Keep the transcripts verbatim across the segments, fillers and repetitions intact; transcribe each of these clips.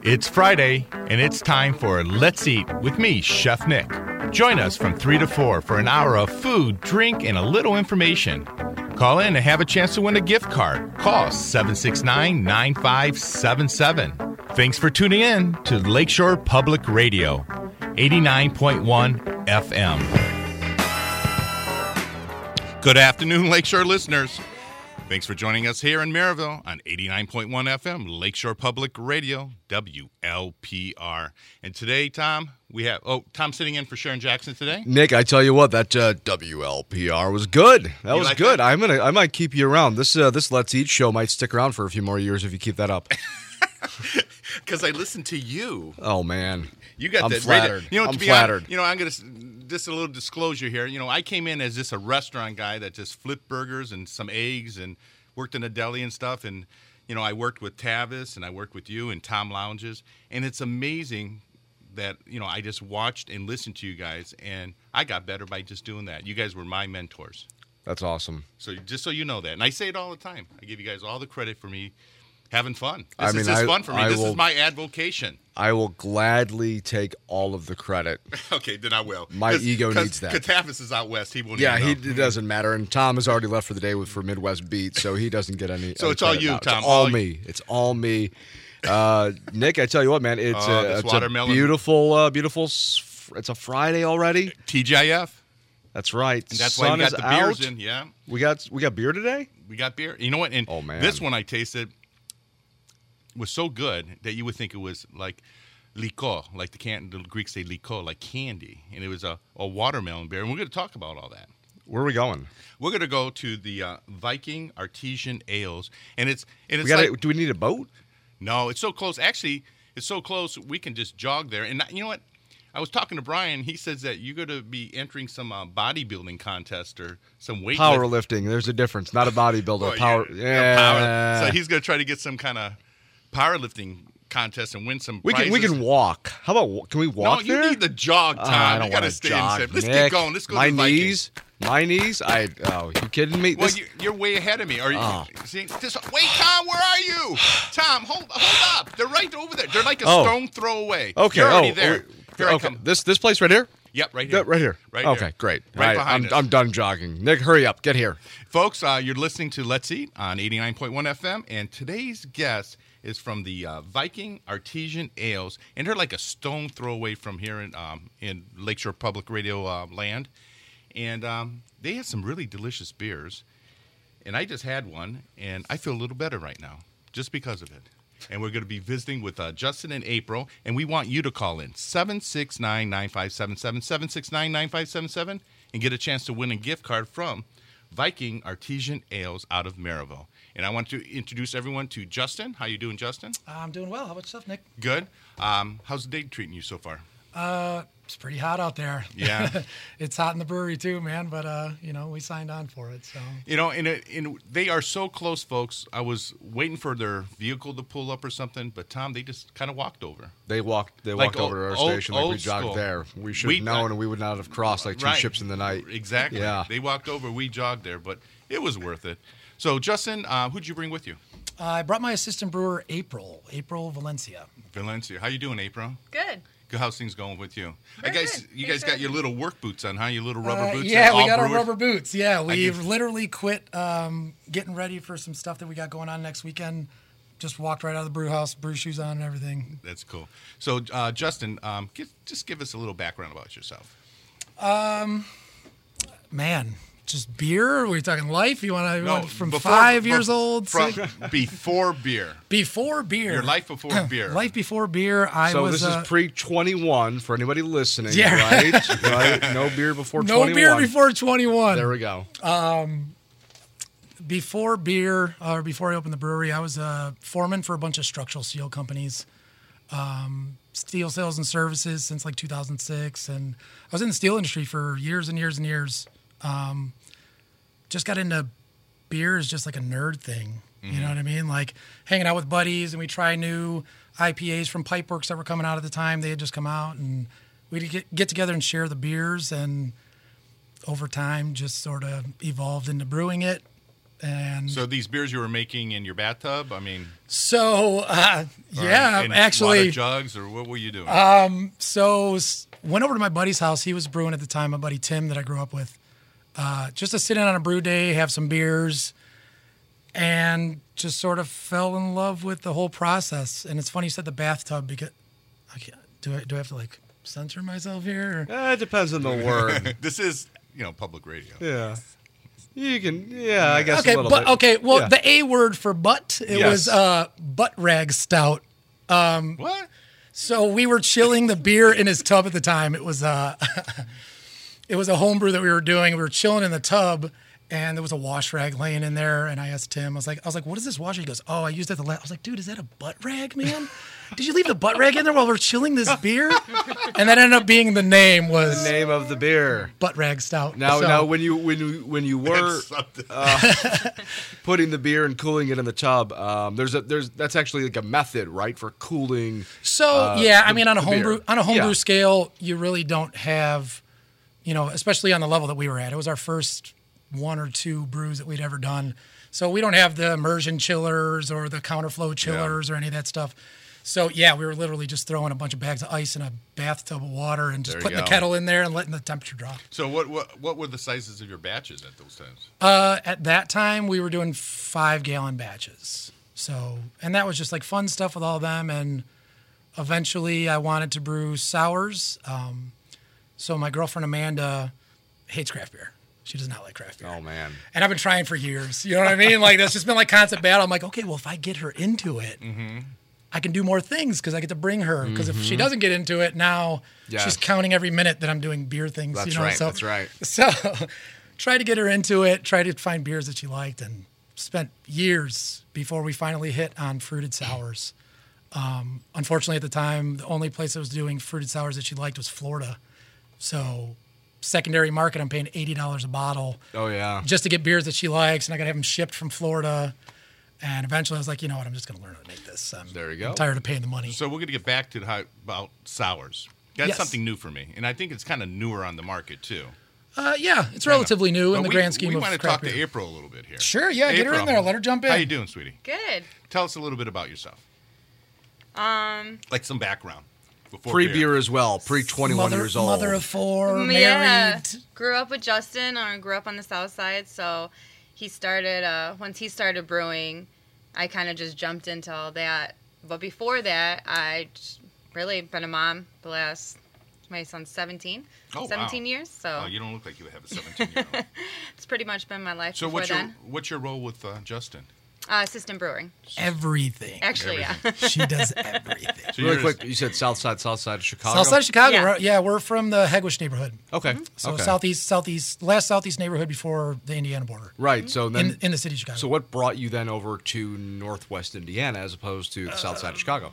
It's Friday, and it's time for Let's Eat with me, Chef Nick. Join us from three to four for an hour of food, drink, and a little information. Call in and have a chance to win a gift card. Call seven six nine, nine five seven seven. Thanks for tuning in to Lakeshore Public Radio, eighty-nine point one F M. Good afternoon, Lakeshore listeners. Thanks for joining us here in Maryville on eighty-nine point one F M, Lakeshore Public Radio, W L P R. And today, Tom, we have, oh, Tom's sitting in for Sharon Jackson today. Nick, I tell you what, that uh, W L P R was good. That You was like good. that? I'm gonna, I might keep you around. This, uh, this Let's Eat show might stick around for a few more years if you keep that up. Because I listen to you. Oh man, You got I'm that flattered. You know, to I'm be flattered. Honest, you know, I'm gonna just a little disclosure here. You know, I came in as just a restaurant guy that just flipped burgers and some eggs and worked in a deli and stuff. And you know, I worked with Tavis and I worked with you and Tom Lounges. And it's amazing that you know I just watched and listened to you guys, and I got better by just doing that. You guys were my mentors. That's awesome. So just so you know that, and I say it all the time. I give you guys all the credit for me having fun. This I is mean, just I- fun for me. I This will- is my advocation. I will gladly take all of the credit. Okay, then I will. My ego needs that. Catafis is out west. He won't. Yeah, even he, know. it doesn't matter. And Tom has already left for the day with for Midwest Beat, so he doesn't get any. So any it's all credit you, now. Tom. It's all All- me. It's all me. Uh, Nick, I tell you what, man, it's, Oh, a, this it's a watermelon. beautiful, uh, beautiful. s- It's a Friday already. T G I F. That's right. And that's Sun why we got is the beers out. in. Yeah, We got we got beer today. we got beer. You know what? And Oh, man. this one I tasted was so good that you would think it was like liqueur, like the can the Greeks say liqueur, like candy, and it was a, a watermelon beer. And we're going to talk about all that. Where are we going? We're going to go to the uh, Viking Artesian Ales, and it's and it's We got. like, Do we need a boat? no, it's so close. Actually, it's so close we can just jog there. And you know what? I was talking to Brian. He says that you're going to be entering some uh, bodybuilding contest or some weight Powerlifting. There's a difference. Not a bodybuilder. Well, Power. yeah, Yeah. power- So he's going to try to get some kind of powerlifting contest and win some we can we prizes. can walk. How about wa- can we No, walk you there? need the jog, Tom. Uh, I don't you got to wanna stay jog, in shape. Let's Nick. get going. Let's go My to the Vikings. knees. My knees. I. Oh, you kidding me? Well, This- you, you're way ahead of me. Are you? Oh. See, just, wait, Tom. Where are you? Tom, hold hold up. They're right over there. They're like a Oh. stone throw away. okay. You're already oh, there. oh, Here I okay. come. This this place right here. Yep, right Yeah, here. right here. Right okay, here. great. Right I, behind I'm us. I'm done jogging. Nick, hurry up. Get here. Folks, uh, you're listening to Let's Eat on eighty-nine point one F M, and today's guest is from the uh, Viking Artesian Ales, and they're like a stone throw away from here in um, in Lakeshore Public Radio uh, land, and um, they have some really delicious beers, and I just had one, and I feel a little better right now just because of it. And we're going to be visiting with uh, Justin and April, and we want you to call in seven six nine, nine five seven seven, seven six nine, nine five seven seven, and get a chance to win a gift card from Viking Artesian Ales out of Maryville. And I want to introduce everyone to Justin. How you doing, Justin? I'm doing well. How about yourself, Nick? Good. Um, how's the day treating you so far? Uh, it's pretty hot out there. Yeah. It's hot in the brewery too, man. But uh, you know, we signed on for it, so. You know, and, it, and they are so close, folks. I was waiting for their vehicle to pull up or something, but Tom, they just kind of walked over. They walked. They Like walked over to our old- station like we old jogged school. there. We should We- have known, and we would not have crossed like two Right. ships in the night. Exactly. Yeah. They walked over, we jogged there, but it was worth it. So, Justin, uh, who'd you bring with you? Uh, I brought my assistant brewer, April, April Valencia. Valencia. How you doing, April? Good. Good. How's things going with you? I Very guess good. you Very guys got good. your little work boots on, huh? Your little rubber Uh, boots. yeah, and we all got our brewers? rubber boots. Yeah, we've give- literally quit um, getting ready for some stuff that we got going on next weekend. Just walked right out of the brew house, brew shoes on and everything. That's cool. So, uh, Justin, um, give, just give us a little background about yourself. Man, just beer? Are we talking life? You want to from before- five bef- years old? From six- before beer. before beer. Your life before beer. Life before beer. I So was this uh, is pre twenty-one for anybody listening, Yeah. right? Right? No beer before no twenty-one. beer before twenty-one. There we go. Before beer, or before I opened the brewery, I was a foreman for a bunch of structural steel companies, um, steel sales and services since like two thousand six, and I was in the steel industry for years and years and years. Um, just got into beer as just like a nerd thing, you know what I mean? Like hanging out with buddies, and we try new I P As from Pipeworks that were coming out at the time. They had just come out, and we'd get, get together and share the beers, and over time just sort of evolved into brewing it. And So these beers you were making in your bathtub, I mean, so uh, or yeah, in actually, water jugs, or what were you doing? Um, so s- went over to my buddy's house. He was brewing at the time. My buddy Tim that I grew up with, uh, just to sit in on a brew day, have some beers, and just sort of fell in love with the whole process. And it's funny you said the bathtub because I can't, do I do I have to like censor myself here? Or? Eh, it depends on the word. This is, you know, public radio. Yeah. You can, yeah, I guess Okay, a little but bit. okay. Well, Yeah. the A word for butt it Yes. was uh, butt rag stout. What? So we were chilling the beer in his tub at the time. It was uh, it was a homebrew that we were doing. We were chilling in the tub, and there was a wash rag laying in there. And I asked Tim, I was like, I was like, what is this wash? He goes, oh, I used it the last. I was like, dude, is that a butt rag, man? Did you leave the butt rag in there while we're chilling this beer? And that ended up being the name was The name of the beer. butt rag stout. Now, So- now, when you when you when you were Something. putting the beer and cooling it in the tub, um, there's a there's that's actually like a method, right, for cooling. So uh, yeah, I the- mean on a the homebrew beer. on a homebrew Yeah. scale, you really don't have, you know, especially on the level that we were at. It was our first one or two brews that we'd ever done. So we don't have the immersion chillers or the counterflow chillers or any of that stuff. So yeah, we were literally just throwing a bunch of bags of ice in a bathtub of water and just There you putting the go. kettle in there and letting the temperature drop. So what, what what were the sizes of your batches at those times? Uh, at that time, we were doing five gallon batches. So, and that was just like fun stuff with all of them. And eventually, I wanted to brew sours. Um, so my girlfriend Amanda hates craft beer. She does not like craft beer. Oh man. And I've been trying for years. You know what I mean? Like that's just been like constant battle. I'm like, okay, well, if I get her into it, I can do more things because I get to bring her. Because if she doesn't get into it, now Yeah. she's counting every minute that I'm doing beer things. That's you know? right. So, That's right. So try to get her into it, try to find beers that she liked, and spent years before we finally hit on fruited sours. Um, unfortunately, at the time, the only place that was doing fruited sours that she liked was Florida. So secondary market, I'm paying eighty dollars a bottle Oh yeah. just to get beers that she likes, and I got to have them shipped from Florida. And eventually I was like, you know what, I'm just going to learn how to make this. I'm, There you go. I'm tired of paying the money. So we're going to get back to how about sours. That's Yes. something new for me, and I think it's kind of newer on the market too. Uh, yeah, it's relatively new in But the we, grand scheme we of want to craft talk beer. to April a little bit here. Sure, yeah, get her in there. Let her jump in. How you doing, sweetie? Good. Tell us a little bit about yourself, Um, like some background. Before Pre beer as well. Pre twenty-one mother, years old. Mother of four, mm, married. yeah. Grew up with Justin, or grew up on the south side, so he started, uh, once he started brewing, I kind of just jumped into all that. But before that, I just really been a mom the last, my son's seventeen. Oh, wow. seventeen years, so Oh, you don't look like you have a seventeen-year-old. it's pretty much been my life So before what's your then. what's your role with uh, Justin? Uh, assistant brewing. Everything. Actually, yeah. She does everything. So Really you're quick, just- you said South Side, South Side of Chicago. South side of Chicago. Yeah. Right? Yeah, we're from the Hegewisch neighborhood. Okay. So okay. southeast, southeast, last southeast neighborhood before the Indiana border. Right. So then, In, in the city of Chicago. so what brought you then over to Northwest Indiana as opposed to the South Side of Chicago?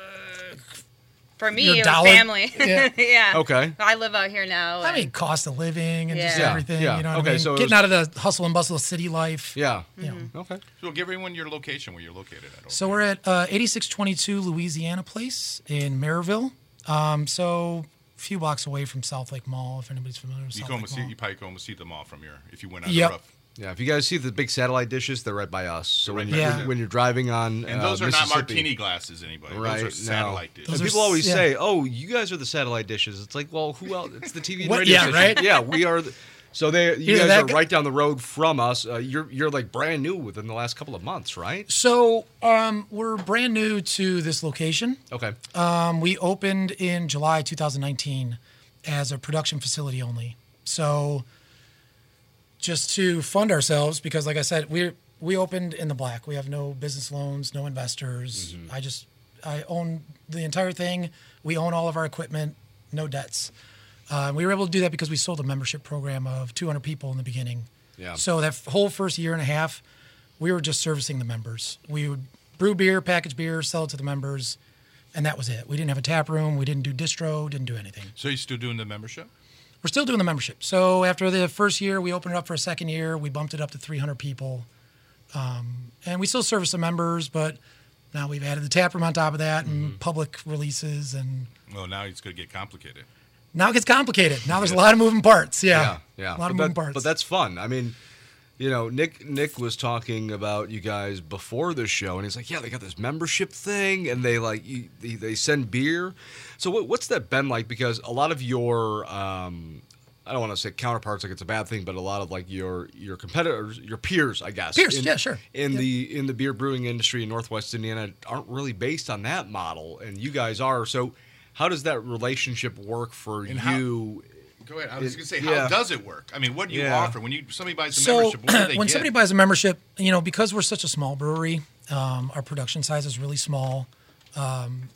For me, Your it was dollar- family. Yeah. yeah. Okay. I live out here now. I and- mean, cost of living and just Yeah. everything. Yeah, You know what okay, I mean? so it Getting was- out of the hustle and bustle of city life. Yeah. You know. Okay. So give everyone your location where you're located at. over So there. we're at uh, eighty-six twenty-two Louisiana Place in Maryville. Um, so a few blocks away from South Lake Mall, if anybody's familiar with You South can Lake almost see, Mall. you probably can almost see them all from your if you went on Yep. the roof. Yeah. If you guys see the big satellite dishes, they're right by us. So when, Right you're, there. when you're driving on And uh, those are not Mississippi- martini glasses, anybody. Right. Those are satellite dishes. And Those are people always s- say, yeah. "Oh, you guys are the satellite dishes." It's like, well, who else? It's the T V and What- radio yeah, station. right? Yeah, we are. The, so they, you Either guys that are g- right down the road from us. Uh, you're you're like brand new within the last couple of months, right? So um, we're brand new to this location. Okay. Um, we opened in July two thousand nineteen as a production facility only. So just to fund ourselves, because like I said, we we opened in the black. We have no business loans, no investors. I just I own the entire thing. We own all of our equipment, no debts. Uh, we were able to do that because we sold a membership program of two hundred people in the beginning. Yeah. So that f- whole first year and a half, we were just servicing the members. We would brew beer, package beer, sell it to the members, and that was it. We didn't have a tap room. We didn't do distro. Didn't do anything. So you're still doing the membership? We're still doing the membership. So after the first year, we opened it up for a second year. We bumped it up to three hundred people. Um, and we still service the members, but now we've added the tap room on top of that and public releases. And Well, now it's going to get complicated. now it gets complicated. Now there's a lot of moving parts. Yeah. Yeah. A lot but of that- moving parts. But that's fun. I mean, You know, Nick Nick was talking about you guys before the show, and he's like, "Yeah, they got this membership thing, and they like you, they, they send beer." So, what, what's that been like? Because a lot of your, um, I don't want to say counterparts, like it's a bad thing, but a lot of like your your competitors, your peers, I guess, Peers, in, yeah, sure. in Yep. the in the beer brewing industry in Northwest Indiana, aren't really based on that model, and you guys are. So, how does that relationship work for And how- you? Go ahead. I was It- going to say, yeah. how does it work? I mean, what do you Yeah. offer when you somebody buys a So membership? What do they when get? somebody buys a membership, you know, because we're such a small brewery, um, our production size is really small. Um,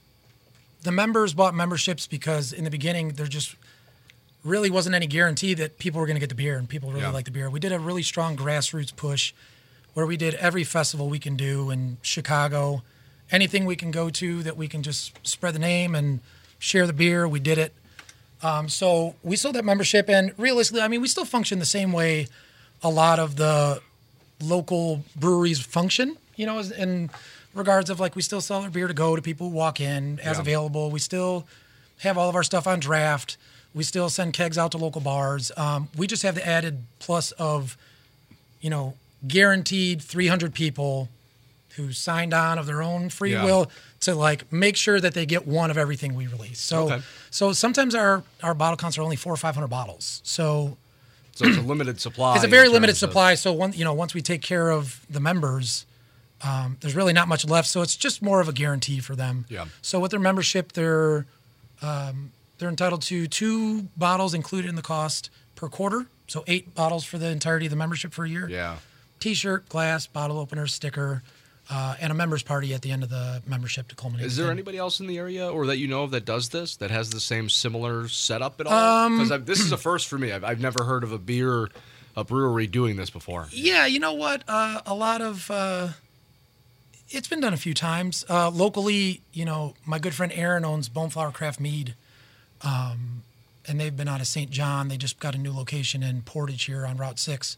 the members bought memberships because in the beginning there just really wasn't any guarantee that people were going to get the beer and people really Yeah. like the beer. We did a really strong grassroots push where we did every festival we can do in Chicago, anything we can go to that we can just spread the name and share the beer. We did it. Um, so we sold that membership, and realistically, I mean, we still function the same way a lot of the local breweries function, you know, as- in regards of like we still sell our beer to go to people who walk in as Yeah. available. We still have all of our stuff on draft. We still send kegs out to local bars. Um, we just have the added plus of, you know, guaranteed three hundred people who signed on of their own free Yeah. will to like make sure that they get one of everything we release. So, Okay. so sometimes our, our bottle counts are only four or five hundred bottles. So So it's a limited supply. it's a very in limited terms of- supply. So one, you know, once we take care of the members, um, there's really not much left. So it's just more of a guarantee for them. Yeah. So with their membership, they're um, they're entitled to two bottles included in the cost per quarter. So eight bottles for the entirety of the membership for a year. Yeah. T-shirt, glass, bottle opener, sticker, uh, and a members party at the end of the membership to culminate. Is the there thing. anybody else in the area or that you know of that does this, that has the same similar setup at all? Because this is a first for me. I've, I've never heard of a beer, a brewery doing this before. Yeah, you know what? Uh, a lot of uh, it's been done a few times uh, locally. You know, my good friend Aaron owns Boneflower Craft Mead, um, and they've been out of Saint John. They just got a new location in Portage here on Route Six.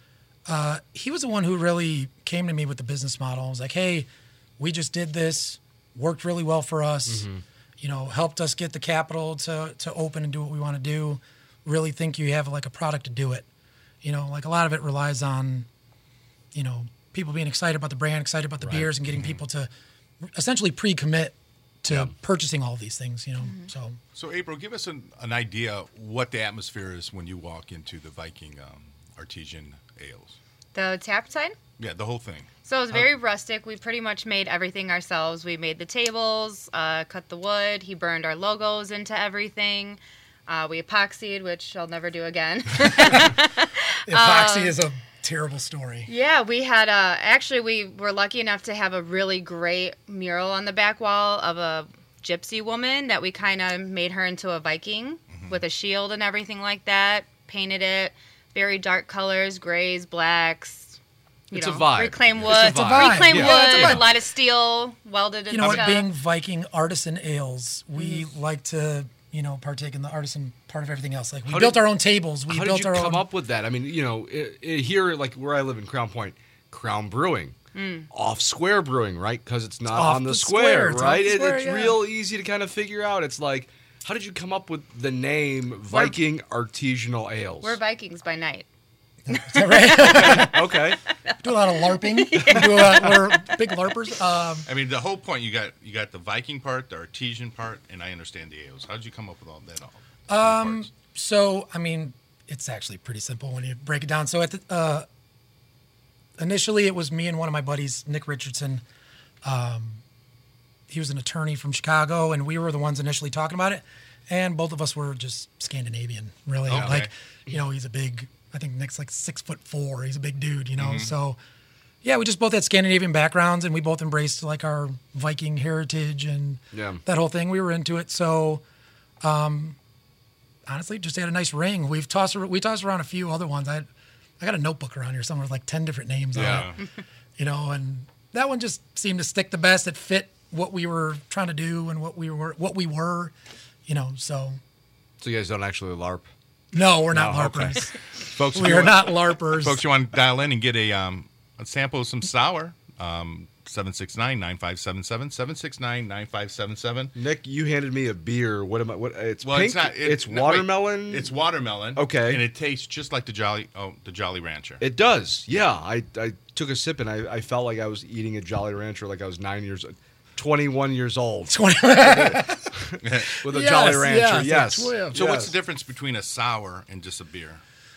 Uh, he was the one who really came to me with the business model. I was like, "Hey, we just did this, worked really well for us. You know, helped us get the capital to to open and do what we want to do. Really think you have like a product to do it." You know, like a lot of it relies on, you know, people being excited about the brand, excited about the beers, and getting people to essentially pre-commit to Yeah. purchasing all of these things. You know, so So, April, give us an, an idea what the atmosphere is when you walk into the Viking um, Artesian Ales. The tap side? Yeah, the whole thing. So it's very rustic. We pretty much made everything ourselves. We made the tables, uh, cut the wood. He burned our logos into everything. Uh, we epoxied, which I'll never do again. epoxy is a terrible story. Yeah, we had uh actually we were lucky enough to have a really great mural on the back wall of a gypsy woman that we kind of made her into a Viking with a shield and everything like that. Painted it very dark colors, grays, blacks. You It's know, a vibe. Reclaim It's wood, a vibe. reclaim Yeah. wood, Yeah, it's a vibe. a lot of steel welded into You know what? stuff. Being Viking artisan ales, we like to, you know, partake in the artisan part of everything else. Like we How built did- our own tables. We How built did you our come own. up with that? I mean, you know, i i here, like where I live in Crown Point, Crown Brewing, off Square Brewing, right? Because it's not off on the, the square, square. It's off right? the It- square, it's yeah. real easy to kind of figure out. It's like, how did you come up with the name Viking Artisanal Ales? We're Vikings by night. right? Okay. do a lot of LARPing. We do a lot, we're big LARPers. Um, I mean, the whole point, you got you got the Viking part, the Artesian part, and I understand the ales. How did you come up with all that? All um, So, I mean, it's actually pretty simple when you break it down. So, at the, uh, initially, it was me and one of my buddies, Nick Richardson. Um, he was an attorney from Chicago, and we were the ones initially talking about it. And both of us were just Scandinavian, really. Okay. Like, you know, he's a big, I think Nick's like six foot four. He's a big dude, you know. Mm-hmm. So, yeah, we just both had Scandinavian backgrounds, and we both embraced like our Viking heritage and Yeah. that whole thing. We were into it. So, honestly, just had a nice ring. We've tossed we tossed around a few other ones. I I got a notebook around here somewhere with like ten different names Yeah. on it. You know, and that one just seemed to stick the best. It fit what we were trying to do and what we were what we were, you know, so So you guys don't actually LARP? no, we're not No, okay. LARPers. folks, if We you are want- not LARPers. Folks, you want to dial in and get a um, a sample of some sour. Um, seven six nine, nine five seven seven, seven six nine, nine five seven seven. Nick, you handed me a beer. What am I? What? It's Well, pink. it's not. It, it's no, wait. watermelon. It's watermelon. Okay. And it tastes just like the Jolly. Oh, the Jolly Rancher. It does. Yeah. I, I took a sip and I, I felt like I was eating a Jolly Rancher like I was nine years, twenty-one years old twenty. with a Yes, Jolly Rancher. yes, Yes. that's what- so what's Yes. the difference between a sour and just a beer?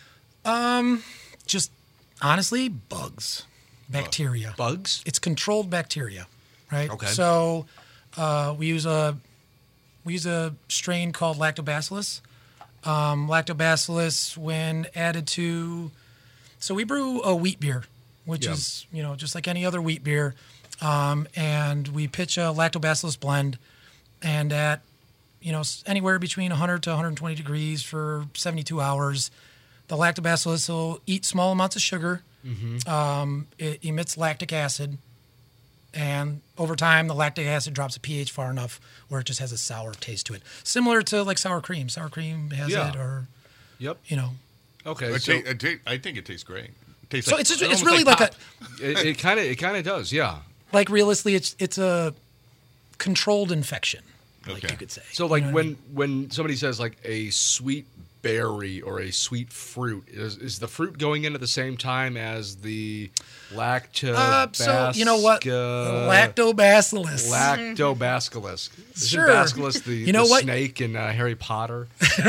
Just honestly, bugs, bacteria. Bugs? It's controlled bacteria, right? Okay. So uh, we use a we use a strain called Lactobacillus. Um, lactobacillus, when added to, so we brew a wheat beer, which Yeah. is you know just like any other wheat beer, um, and we pitch a Lactobacillus blend, and at you know s- anywhere between one hundred to one hundred twenty degrees for seventy-two hours, the Lactobacillus will eat small amounts of sugar. Um, it emits lactic acid, and over time, the lactic acid drops the pH far enough where it just has a sour taste to it, similar to like sour cream. Sour cream has Yeah. it, or Yep. you know. Okay. It So ta- it ta- I think it tastes great. It tastes So like, it's just, it it's almost really like, pop. a it kind of it kind of does. Yeah. like realistically, it's it's a controlled infection, like Okay. you could say. So like You know what I when mean? when somebody says like a sweet berry or a sweet fruit, is is the fruit going in at the same time as the lactobacillus? Uh, so you know what, lactobacillus. Lactobacillus. Isn't Sure. Bacillus the, You know the what? snake in uh, Harry Potter?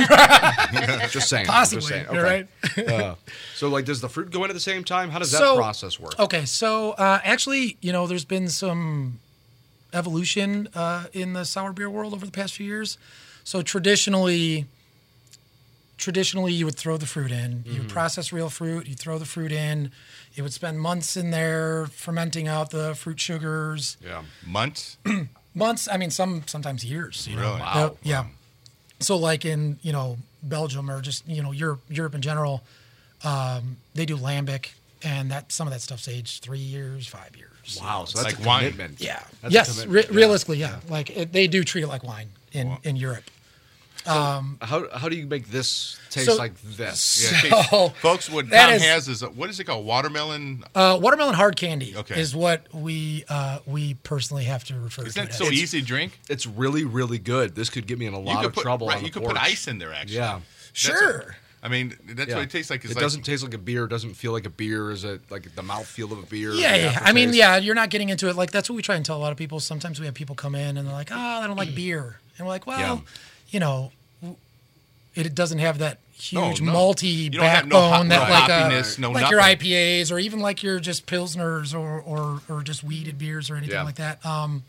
Just saying. Possibly, Just saying. you're Okay. uh, so like, does the fruit go in at the same time? How does that So- process work? Okay, so uh, actually, you know, there's been some evolution uh, in the sour beer world over the past few years. So traditionally, traditionally you would throw the fruit in. You would process real fruit. You throw the fruit in. It would spend months in there fermenting out the fruit sugars. Yeah. months. Months. I mean, some sometimes years. You know? Really? Uh, yeah. So like in you know Belgium or just you know Europe, Europe in general, um, they do lambic, and that some of that stuff's aged three years, five years. Wow. So that's like a wine. commitment. Yeah. That's a yes. commitment. Re- realistically, yeah. Like it, they do treat it like wine in, in Europe. How how do you make this taste So- like this? Yeah, So, taste- folks, what that Tom is- has is a, what is it called? Watermelon. Uh, watermelon hard candy Okay. is what we uh, we personally have to refer Is to. that it so as. easy to drink? It's really, really good. This could get me in a You lot could of put, trouble right, on the you could porch. put ice in there, actually. Yeah. That's Sure. a- I mean, that's Yeah. what it tastes like. It's It like, doesn't taste like a beer. It doesn't feel like a beer. Is it like the mouthfeel of a beer? Yeah, the yeah. I mean, aftertaste? yeah, you're not getting into it. Like, that's what we try and tell a lot of people. Sometimes we have people come in and they're like, oh, I don't like beer. And we're like, well, Yeah. you know, w- it doesn't have that huge no. malty You don't have no backbone hop- that no like, uh, hoppiness, no like your nothing. I P As or even like your just Pilsners or, or, or just weeded beers or anything Yeah. like that. Um,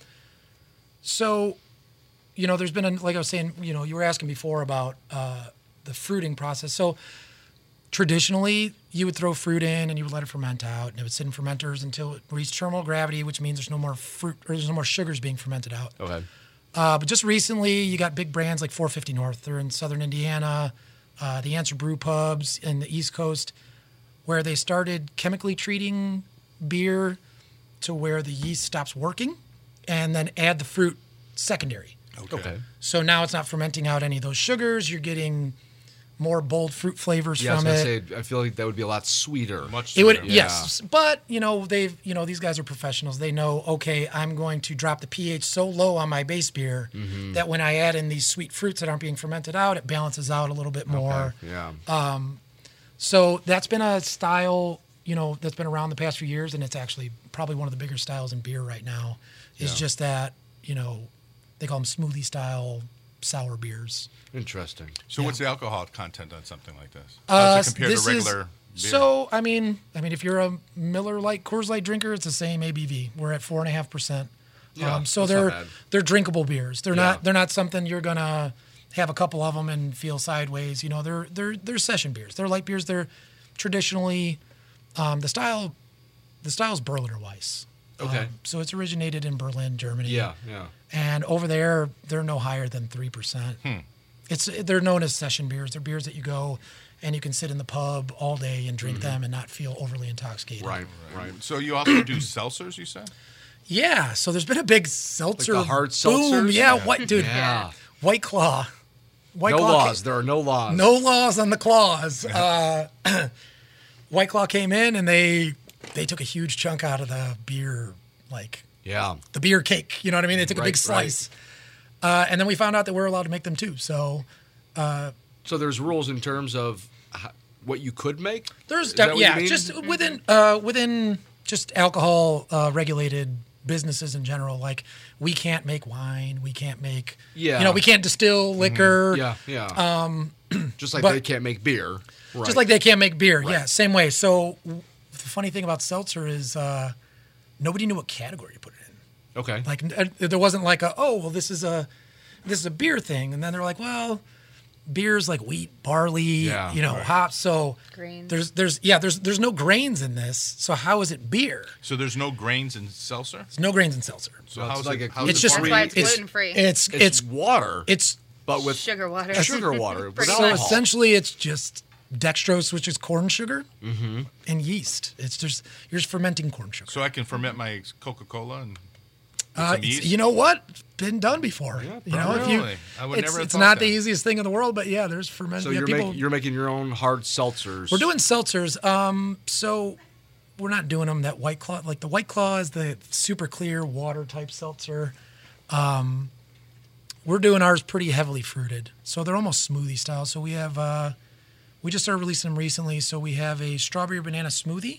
so, you know, there's been, a, like I was saying, you know, you were asking before about uh, the fruiting process. So, traditionally, you would throw fruit in and you would let it ferment out, and it would sit in fermenters until it reached terminal gravity, which means there's no more fruit or there's no more sugars being fermented out. Okay. Uh, but just recently, you got big brands like four fifty North. They're in southern Indiana, uh, the Answer Brew pubs in the East Coast, where they started chemically treating beer to where the yeast stops working, and then add the fruit secondary. Okay. So now it's not fermenting out any of those sugars. You're getting more bold fruit flavors Yeah, I was from gonna it. say. I feel like that would be a lot sweeter. much. It would, sweeter. yes, but you know they've, you know these guys are professionals. They know, okay, I'm going to drop the pH so low on my base beer Mm-hmm. that when I add in these sweet fruits that aren't being fermented out, it balances out a little bit more. Yeah. So that's been a style, you know, that's been around the past few years, and it's actually probably one of the bigger styles in beer right now. Is Yeah. just that, you know, they call them smoothie style sour beers. Interesting. So what's the alcohol content on something like this? Uh, How's it compared this to is- regular beer? So I mean, I mean, if you're a Miller Lite, Coors Light drinker, it's the same A B V. We're at four and a half percent. Yeah, Um, so that's not they're bad. they're drinkable beers. They're Yeah. not they're not something you're gonna have a couple of them and feel sideways. You know, they're they're they're session beers. They're light beers. They're traditionally um, the style the style's Berliner Weiss. Okay. Um, so it's originated in Berlin, Germany. Yeah. Yeah. And over there, they're no higher than three percent. Hmm. It's they're known as session beers. They're beers that you go and you can sit in the pub all day and drink them and not feel overly intoxicated. Mm-hmm. Right. Right. So you also do seltzers, you said? Yeah. So there's been a big seltzer Like the hard boom. seltzers? Yeah. Yeah. What, dude? Yeah. White Claw. White No Claw laws. ca- There are no laws. no laws on the claws. Uh, White Claw came in and they they took a huge chunk out of the beer like Yeah. the beer cake. You know what I mean? They took a Right, big slice. Uh, and then we found out that we're allowed to make them too. So So there's rules in terms of h- what you could make? there's, Is that what you yeah, mean? just within, uh, within just alcohol uh, regulated businesses in general. Like we can't make wine. We can't make, Yeah. you know, we can't distill liquor. Yeah, yeah. Um, just like but- they can't make beer. Right. Just like they can't make beer. Yeah, same way. So w- the funny thing about seltzer is uh, nobody knew what category to put it in. Okay. Like n- uh, there wasn't like a oh well this is a this is a beer thing, and then they're like well beer's like wheat, barley, Yeah, you know, right. hops. So Grains. there's there's yeah there's there's no grains in this. So how is it beer? So there's no grains in seltzer. There's no grains in seltzer. So Well, it's how's like it? a How's It's it just That's free? why it's it's gluten-free. It's it's, it's water, it's but with Sugar water. sugar water. Pretty without so much. alcohol. essentially it's just dextrose, which is corn sugar, and yeast. It's just you're just fermenting corn sugar. So I can ferment my Coca-Cola and put Uh, some it's- yeast? you know what? It's been done before. you know, if you, Really? I would it's, never have it's thought not that. the easiest thing in the world, but yeah, there's fermented. So yeah, you're, people, making you're making your own hard seltzers. we're doing seltzers. Um, so we're not doing them that White Claw. Like the White Claw is the super clear water type seltzer. Um, we're doing ours pretty heavily fruited, so they're almost smoothie style. So we have uh, we just started releasing them recently. So we have a strawberry banana smoothie,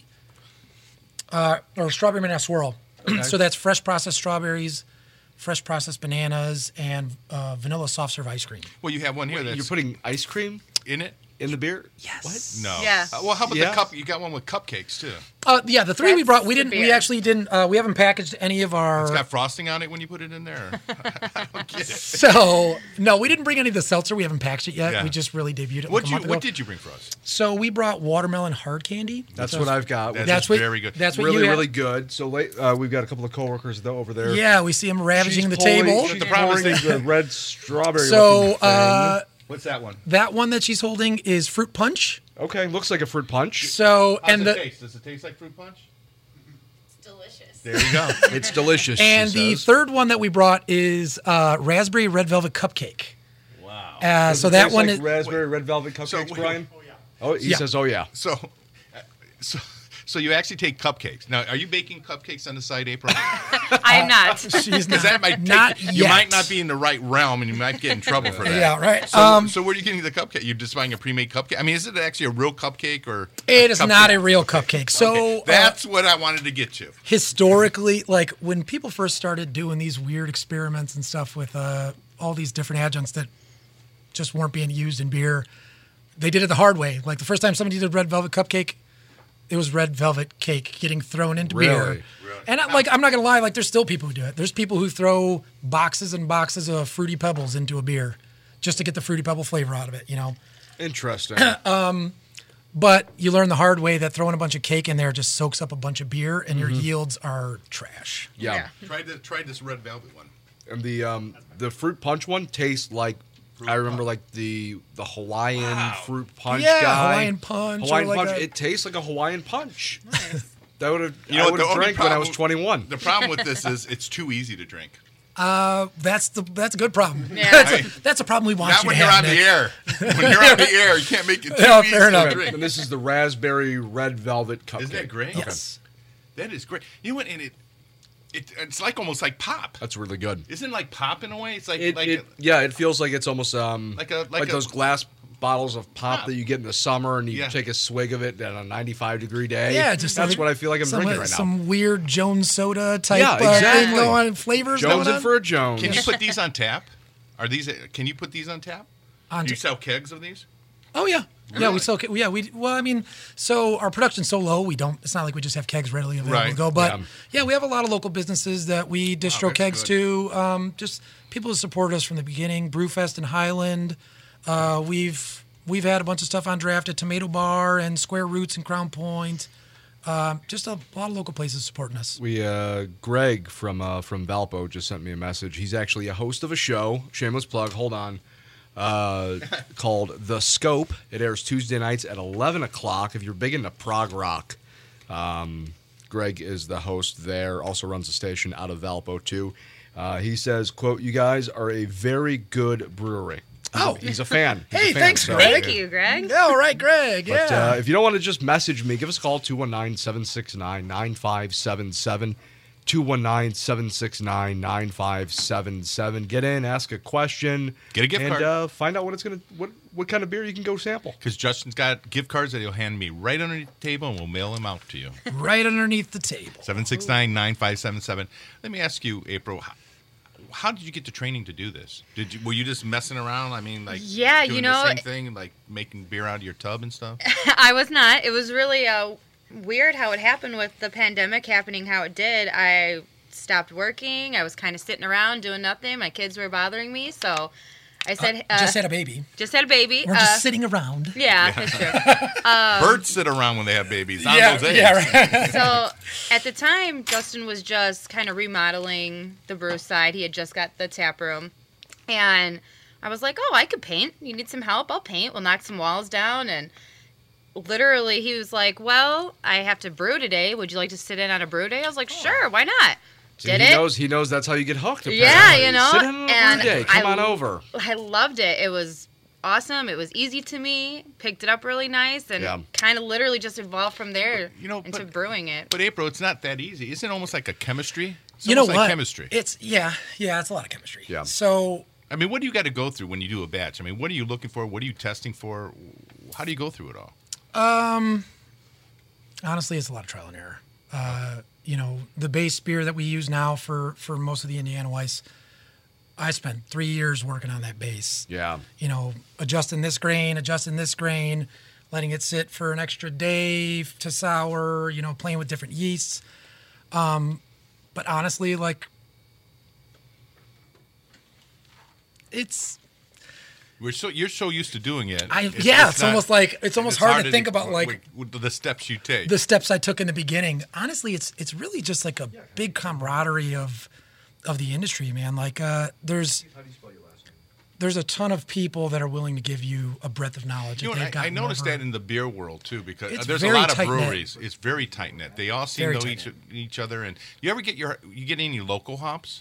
uh, or strawberry banana swirl. So that's fresh processed strawberries, fresh processed bananas, and uh, vanilla soft serve ice cream. Well, you have one here that's You're putting ice cream in it. in the beer? Yes. No. Yeah. Uh, well, how about Yeah. the cup? You got one with cupcakes too. Uh, yeah, the three we That's brought, we the didn't. We beer. actually didn't. Uh, we haven't packaged any of our. It's got frosting on it when you put it in there. I don't get it. So no, we didn't bring any of the seltzer. We haven't packaged it yet. Yeah. We just really debuted it. What like a you month What ago. did you bring for us? So we brought watermelon hard candy. That's So- what I've got. That's, That's what- very good. That's what really, you have. really good. So late, uh, we've got a couple of coworkers though over there. Yeah, we see them ravaging She's the pouring- table. She's The problem is pouring they- the red strawberry. So looking uh, What's that one? that one that she's holding is fruit punch. thing. Okay, looks like a fruit punch. So How's and it the taste? Does it taste like fruit punch? It's delicious. There you go. It's delicious. and she the says. third one that we brought is uh, raspberry red velvet cupcake. Wow. Uh, Does so it that taste one like is raspberry red velvet cupcakes, So, wait, Brian. Oh, he Yeah. says, "Oh yeah." So, uh, so, so you actually take cupcakes. Now, are you baking cupcakes on the side, April? I'm not. she's Because not, that might take, not you yet. might not be in the right realm, and you might get in trouble for that. Yeah, right. So, Um, so where are you getting the cupcake? You're just buying a pre-made cupcake? I mean, is it actually a real cupcake or? It a is cupcake? not a real cupcake. So Okay, uh, that's what I wanted to get to. historically, like when people first started doing these weird experiments and stuff with uh, all these different adjuncts that just weren't being used in beer, they did it the hard way. Like the first time somebody did red velvet cupcake, it was red velvet cake getting thrown into Really? beer. And I, like I'm not gonna lie, like there's still people who do it. There's people who throw boxes and boxes of fruity pebbles into a beer just to get the fruity pebble flavor out of it, you know. Interesting. But you learn the hard way that throwing a bunch of cake in there just soaks up a bunch of beer, and your Mm-hmm. yields are trash. yeah. Try this. Try this red velvet one. And the um the fruit punch one tastes like Fruit I remember punch. like the the Hawaiian Wow. fruit punch Yeah, guy. Hawaiian punch or Hawaiian like punch. a- It tastes like a Hawaiian punch. That would have You know I what, would the have only drank when I was problem- twenty-one. The problem with this is it's too easy to drink. That's the that's a good problem. Yeah. that's, a, Hey. that's a problem we want Not you when to you're have, on Nick. the air. When you're on the air, you can't make it too Yeah, easy fair enough. to drink. And this is the raspberry red velvet cupcake. Isn't that great? Yes. That is great. You know what? And it, it, it's like almost like pop. That's really good. Isn't it like pop in a way? It's like It, like it a- yeah, it feels like it's almost um Like a- like like a- those glass bottles of pop Pop. that you get in the summer and you Yeah. take a swig of it on a ninety-five degree day. Yeah, just that's like what I feel like I'm some, drinking right now. Some weird Jones soda type Yeah, uh, thing exactly. going on, flavors Jones going in on. for a Jones. Can you put these on tap? Are these? Can you put these on tap? On Do you t- sell kegs of these? Oh yeah, yeah. Really? We sell. ke- Yeah, we. Well, I mean, so our production's so low, we don't. It's not like we just have kegs readily available Right, to go. But yeah. yeah. we have a lot of local businesses that we distro that's kegs good. to. Um, just people who support us from the beginning. Brewfest in Highland. Uh, we've we've had a bunch of stuff on draft at Tomato Bar and Square Roots and Crown Point. Um, just a lot of local places supporting us. We uh, Greg from uh, from Valpo just sent me a message. He's actually a host of a show. Shameless plug. Hold on. Uh, called The Scope. It airs Tuesday nights at eleven o'clock. If you're big into prog rock, um, Greg is the host there. Also runs a station out of Valpo too. Uh, he says, "quote You guys are a very good brewery." He's a- Oh. he's a fan. He's Hey, a fan, thanks, so- Greg. Thank you, Greg. Yeah, all right, Greg. But yeah. uh, if you don't want to just message me, give us a call two one nine, seven six nine, nine five seven seven. two one nine, seven six nine, nine five seven seven. Get in, ask a question. Get a gift and, card. uh, find out what it's gonna what what kind of beer you can go sample. Because Justin's got gift cards that he'll hand me right underneath the table, and we'll mail them out to you. Right underneath the table. seven six nine, nine five seven seven. Let me ask you, April, how, how did you get the training to do this? Did you Were you just messing around? I mean, like, Yeah, doing you know- the same thing, like making beer out of your tub and stuff? I was not. It was really uh, weird how it happened with the pandemic happening how it did. I stopped working. I was kind of sitting around doing nothing. My kids were bothering me, so I said... Uh, just had a baby. just had a baby. We're Uh, just sitting around. yeah, that's true. Birds sit around when they have babies. On Yeah, those eggs. yeah, right. So at the time, Justin was just kind of remodeling the brew side. He had just got the tap room. And I was like, oh, I could paint. You need some help? I'll paint. We'll knock some walls down. And literally, he was like, well, I have to brew today. Would you like to sit in on a brew day? I was like, sure, why not? See, Did he it? knows he knows that's how you get hooked. Yeah, apparently. you know, Sit in on a and brew day. Come I- on over. I loved it. It was awesome. It was easy to me. Picked it up really nice. And Yeah. kind of literally just evolved from there you know, into but- brewing it. But April, it's not that easy. Isn't it almost like a chemistry? It's You know almost what? like chemistry. It's yeah, yeah. It's a lot of chemistry. Yeah. So I mean, what do you got to go through when you do a batch? I mean, what are you looking for? What are you testing for? How do you go through it all? honestly, it's a lot of trial and error. Uh, you know, the base beer that we use now for for most of the Indiana Weiss, I spent three years working on that base. Yeah. You know, adjusting this grain, adjusting this grain, letting it sit for an extra day to sour. You know, playing with different yeasts. Um, but honestly, like, it's We're so you're so used to doing it. I yeah. It's, not- almost like it's almost hard, to think about like with- with the steps you take. the steps I took in the beginning. Honestly, it's it's really just like a big camaraderie of of the industry, man. Like uh, there's there's a ton of people that are willing to give you a breadth of knowledge. You know, that what, they've I, I gotten noticed over. that in the beer world too, because It's there's a very lot of tight-knit. breweries. It's very tight knit. They all seem Very to know each, tight-knit. each other. And you ever get your you get any local hops?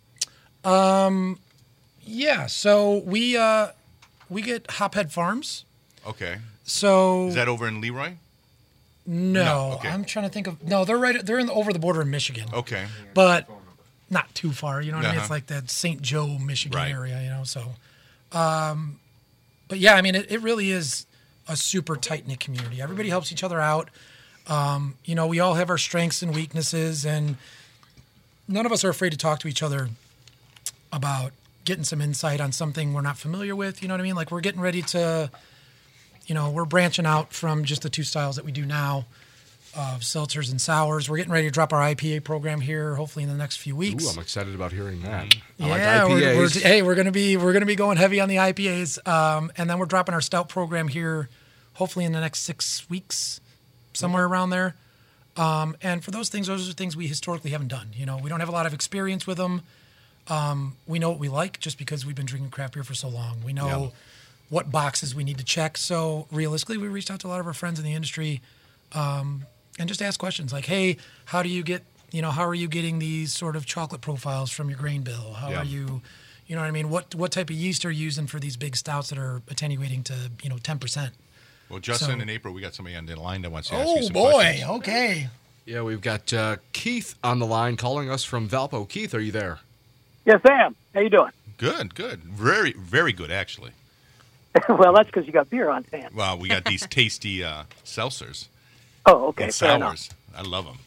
Yeah, so we uh, we get Hophead Farms. Okay, So is that over in Leroy? no, No, okay. I'm trying to think of no. They're right. They're in the, over the border in Michigan, Okay, but not too far. You know what I mean? Uh-huh. It's like that Saint Joe, Michigan Right. area. You know, so. Um, but yeah, I mean, it, it really is a super tight knit community. Everybody helps each other out. Um, you know, we all have our strengths and weaknesses, and none of us are afraid to talk to each other about getting some insight on something we're not familiar with. You know what I mean? Like we're getting ready to, you know, we're branching out from just the two styles that we do now of seltzers and sours. We're getting ready to drop our I P A program here, hopefully in the next few weeks. Ooh, I'm excited about hearing that. I yeah, like we're, we're, I P As. hey, we're gonna be we're gonna be going heavy on the I P As, um, and then we're dropping our stout program here, hopefully in the next six weeks, somewhere around there. Um, and for those things, those are things we historically haven't done. You know, we don't have a lot of experience with them. Um, we know what we like just because we've been drinking craft beer for so long. We know Yeah. what boxes we need to check. So realistically, we reached out to a lot of our friends in the industry, um, and just asked questions like, "Hey, how do you get? You know, how are you getting these sort of chocolate profiles from your grain bill? How Yeah. are you, you know what I mean? What what type of yeast are you using for these big stouts that are attenuating to you know ten percent?" well, Justin So- and April, we got somebody on the line that wants to ask you Oh some boy, questions. okay. Yeah, we've got uh, Keith on the line calling us from Valpo. Keith, are you there? Yes, I am. How you doing? Good, good, very, very good actually. Well, that's because you got beer on hand. Well, we got these tasty uh, seltzers Oh, okay. and fair enough. sours. I love them.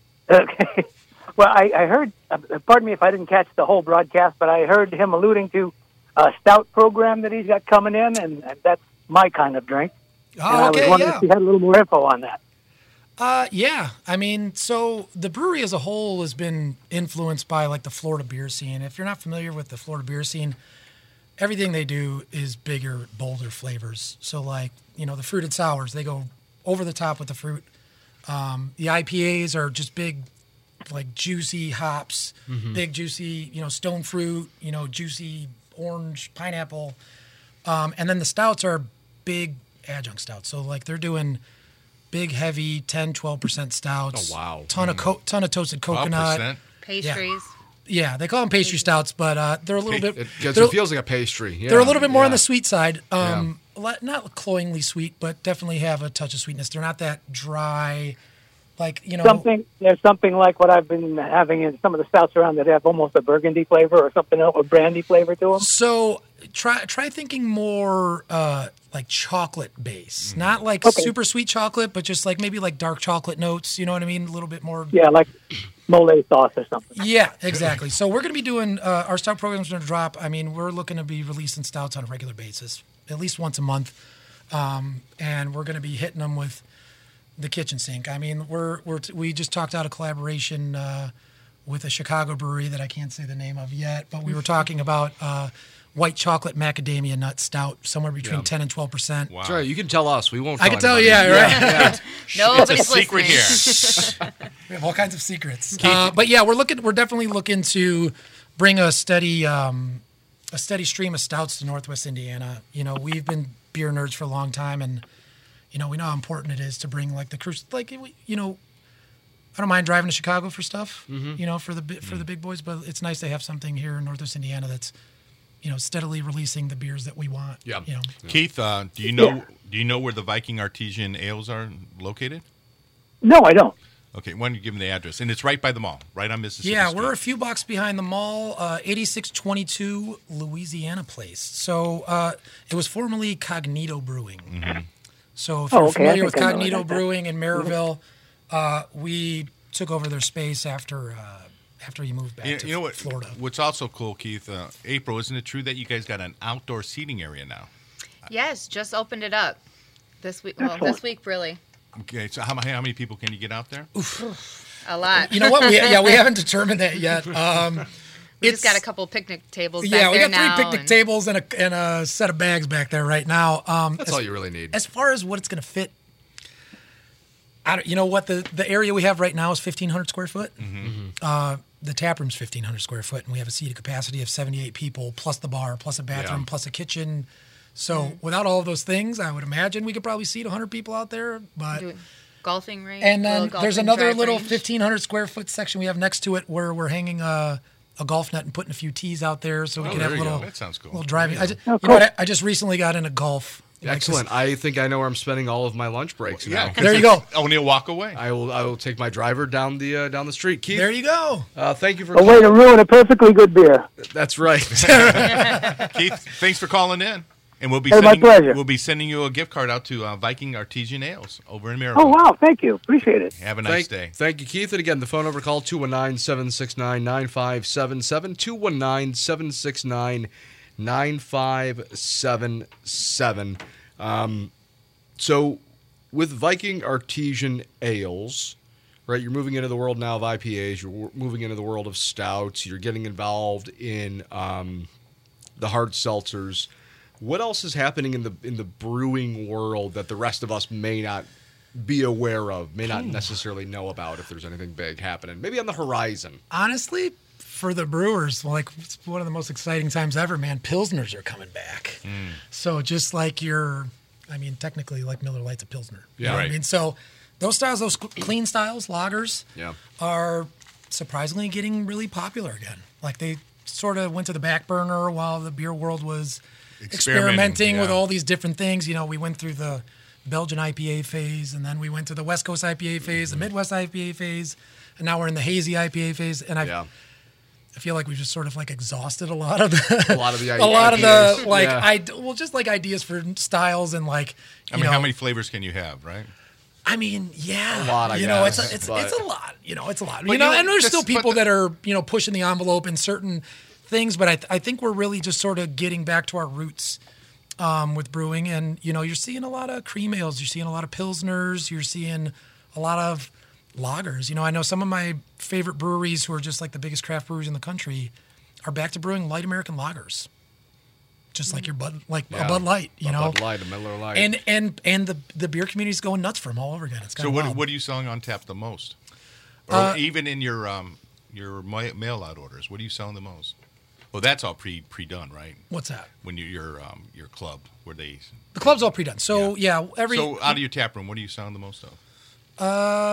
Okay. Well, I, I heard, uh, pardon me if I didn't catch the whole broadcast, but I heard him alluding to a stout program that he's got coming in, and, and that's my kind of drink. and Oh, I was okay, wondering yeah. if you had a little more info on that. Uh, yeah. I mean, so the brewery as a whole has been influenced by like the Florida beer scene. If you're not familiar with the Florida beer scene, everything they do is bigger, bolder flavors. So like, you know, the fruited sours, they go over the top with the fruit. Um, the I P As are just big, like juicy hops, big juicy, you know, stone fruit, you know, juicy orange, pineapple. Um, and then the stouts are big adjunct stouts. So like they're doing big, heavy, ten, twelve percent stouts. Oh, wow. Ton of co- ton of toasted twelve coconut. percent. Pastries. Yeah, they call them pastry stouts, but uh, they're a little bit. It, 'cause they're, it feels like a pastry. Yeah, they're a little bit more on yeah. the sweet side. Um, le- not cloyingly sweet, but definitely have a touch of sweetness. They're not that dry, Like, you know, Something there's something like what I've been having in some of the stouts around that have almost a burgundy flavor or something else, a brandy flavor to them. So try try thinking more uh, like chocolate base, not like Okay. super sweet chocolate, but just like maybe like dark chocolate notes. You know what I mean? A little bit more. Yeah, like mole sauce or something. Yeah, exactly. So we're going to be doing uh, our stout program's going to drop. I mean, we're looking to be releasing stouts on a regular basis, at least once a month, um, and we're going to be hitting them with the kitchen sink. I mean, we're we're we just talked out a collaboration uh, with a Chicago brewery that I can't say the name of yet, but we were talking about uh, white chocolate macadamia nut stout, somewhere between Yeah. ten and twelve percent. Wow. That's right. You can tell us. We won't. I can tell, anybody. yeah, right. Nobody's It's a secret listening. here. We have all kinds of secrets. Uh, but yeah, we're looking. We're definitely looking to bring a steady, um, a steady stream of stouts to Northwest Indiana. You know, we've been beer nerds for a long time, and you know, we know how important it is to bring like the cruise. Like, you know, I don't mind driving to Chicago for stuff. You know, for the bi- for the big boys, but it's nice to have something here in Northwest Indiana that's, you know, steadily releasing the beers that we want. Yeah. You know, Keith, uh, do you know Yeah. do you know where the Viking Artesian Ales are located? No, I don't. Okay, why don't you give them the address? And it's right by the mall, right on Mississippi yeah, Street. we're a few blocks behind the mall, uh, eighty-six twenty-two Louisiana Place. So uh, it was formerly Cognito Brewing. So if Oh, you're okay, I familiar with think I know Cognito about that. Brewing in Maryville, uh, we took over their space after uh, after you moved back You, to you know what? Florida. What's also cool, Keith? Uh, April, isn't it true that you guys got an outdoor seating area now? Yes, just opened it up this week. Well, Excellent. this week really Okay, so how, how many people can you get out there? a lot. You know what? We, yeah, we haven't determined that yet. Um, we just got a it's- couple picnic tables. Yeah, back we there got three now, picnic and- tables and a, and a set of bags back there right now. Um, That's as- all you really need. As far as what it's going to fit, I don't, you know what the the area we have right now is fifteen hundred square foot. Uh, the tap room's fifteen hundred square foot, and we have a seated capacity of seventy-eight people, plus the bar, plus a bathroom, Yeah. plus a kitchen. So without all of those things, I would imagine we could probably seat one hundred people out there. But do golfing range. and little then there's golfing another drive little range. fifteen hundred square foot section we have next to it where we're hanging a, a golf net and putting a few tees out there, so we Oh, can there have a you go. little That sounds cool. little driving. I just, Oh, you cool. know what? I, I just recently got into golf. Like, just- Excellent. I think I know where I'm spending all of my lunch breaks Yeah, now. 'cause There you it's go. Only a walk away. I will. I will take my driver down the uh, down the street. Keith, There you go. uh, thank you for. A way to ruin a perfectly good beer. That's right. Keith, thanks for calling in. And we'll be Hey, my sending, pleasure. we'll be sending you a gift card out to uh, Viking Artesian Ales over in Maryville. Oh, wow. Thank you. Appreciate it. Have a nice thank, day. Thank you, Keith. And again, the phone number call two one nine, seven six nine, nine five seven seven, two one nine, seven six nine, nine five seven seven. Um, so with Viking Artesian Ales, right, you're moving into the world now of I P As, you're w- moving into the world of stouts, you're getting involved in um, the hard seltzers. What else is happening in the in the brewing world that the rest of us may not be aware of, may not necessarily know about if there's anything big happening? Maybe on the horizon. Honestly, for the brewers, like it's one of the most exciting times ever, man. Pilsners are coming back. So just like your, I mean, technically like Miller Lite's a Pilsner. You Yeah. know what Right. I mean, so those styles, those cl- clean styles, lagers, Yeah. are surprisingly getting really popular again. Like they sort of went to the back burner while the beer world was Experimenting, experimenting with yeah. all these different things. You know, we went through the Belgian I P A phase, and then we went to the West Coast I P A phase, the Midwest I P A phase, and now we're in the hazy I P A phase. And I, Yeah. I feel like we've just sort of like exhausted a lot of the, A lot of the a lot of the ideas. like Yeah. I well, just like ideas for styles and like. I you mean, know, how many flavors can you have, right? I mean, yeah, A lot, I you know, guess, it's a, it's but- it's a lot. You know, it's a lot. But you know, you- and there's that's- still but people the- that are you know pushing the envelope in certain things, but I th- I think we're really just sort of getting back to our roots um, with brewing, and you know, you're seeing a lot of cream ales, you're seeing a lot of pilsners, you're seeing a lot of lagers. You know, I know some of my favorite breweries who are just like the biggest craft breweries in the country are back to brewing light American lagers, just like your Bud, like Yeah. a Bud Light. You A know, Bud Light, a Miller Light. and and and the the beer community's going nuts for them all over again. It's kind So of what wild. what are you selling on tap the most? Or Uh, even in your um your ma- mail out orders, what are you selling the most? Well, that's all pre pre done, right? What's that? When you your um your club where they. The club's all pre-done. So yeah, every So out of your tap room, what are you selling the most of? uh,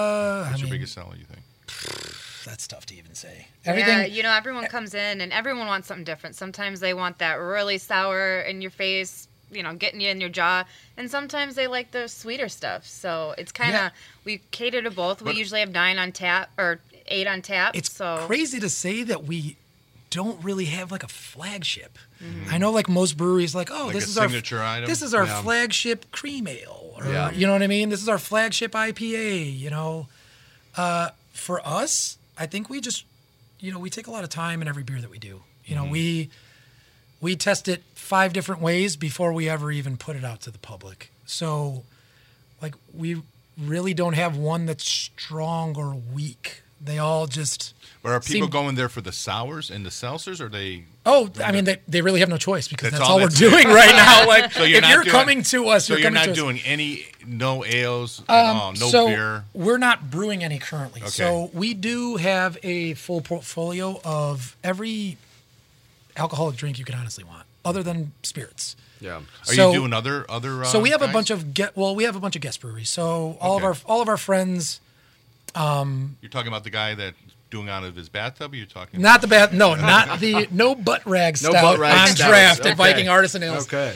I What's your mean, biggest seller? You think? that's tough to even say. Yeah, Everything. you know, everyone comes in and everyone wants something different. Sometimes they want that really sour in your face you know, getting you in your jaw. And sometimes they like the sweeter stuff. So it's kind of, Yeah. we cater to both. We But- usually have nine on tap or eight on tap. It's so crazy to say that we don't really have like a flagship. I know like most breweries like, oh, Like this a is our signature item? this is our Yeah. flagship cream ale, or Yeah. you know what I mean. This is our flagship I P A. You know, uh, for us, I think we just, you know, we take a lot of time in every beer that we do. You know, we we test it five different ways before we ever even put it out to the public. So, like, we really don't have one that's strong or weak. They all just. But are people seem- going there for the sours and the seltzers, or they? Oh, I mean, they, they really have no choice because That's that's, all all, we're that's- doing right now. Like, So you're if not you're doing- coming to us, So you're, you're coming not to us. doing any no ales at Um, all, no so beer. we're not brewing any currently. Okay. So we do have a full portfolio of every alcoholic drink you could honestly want, other than spirits. Yeah. Are so- you doing other other? Uh, So we have a guys? bunch of get. Well, we have a bunch of guest breweries. So all Okay. of our all of our friends. You're talking about the guy that doing out of his bathtub. Or you're talking. Not the bad. No, not the no butt rag No stout butt rag on stouts. draft Okay. at Viking Artisan Ales. Okay.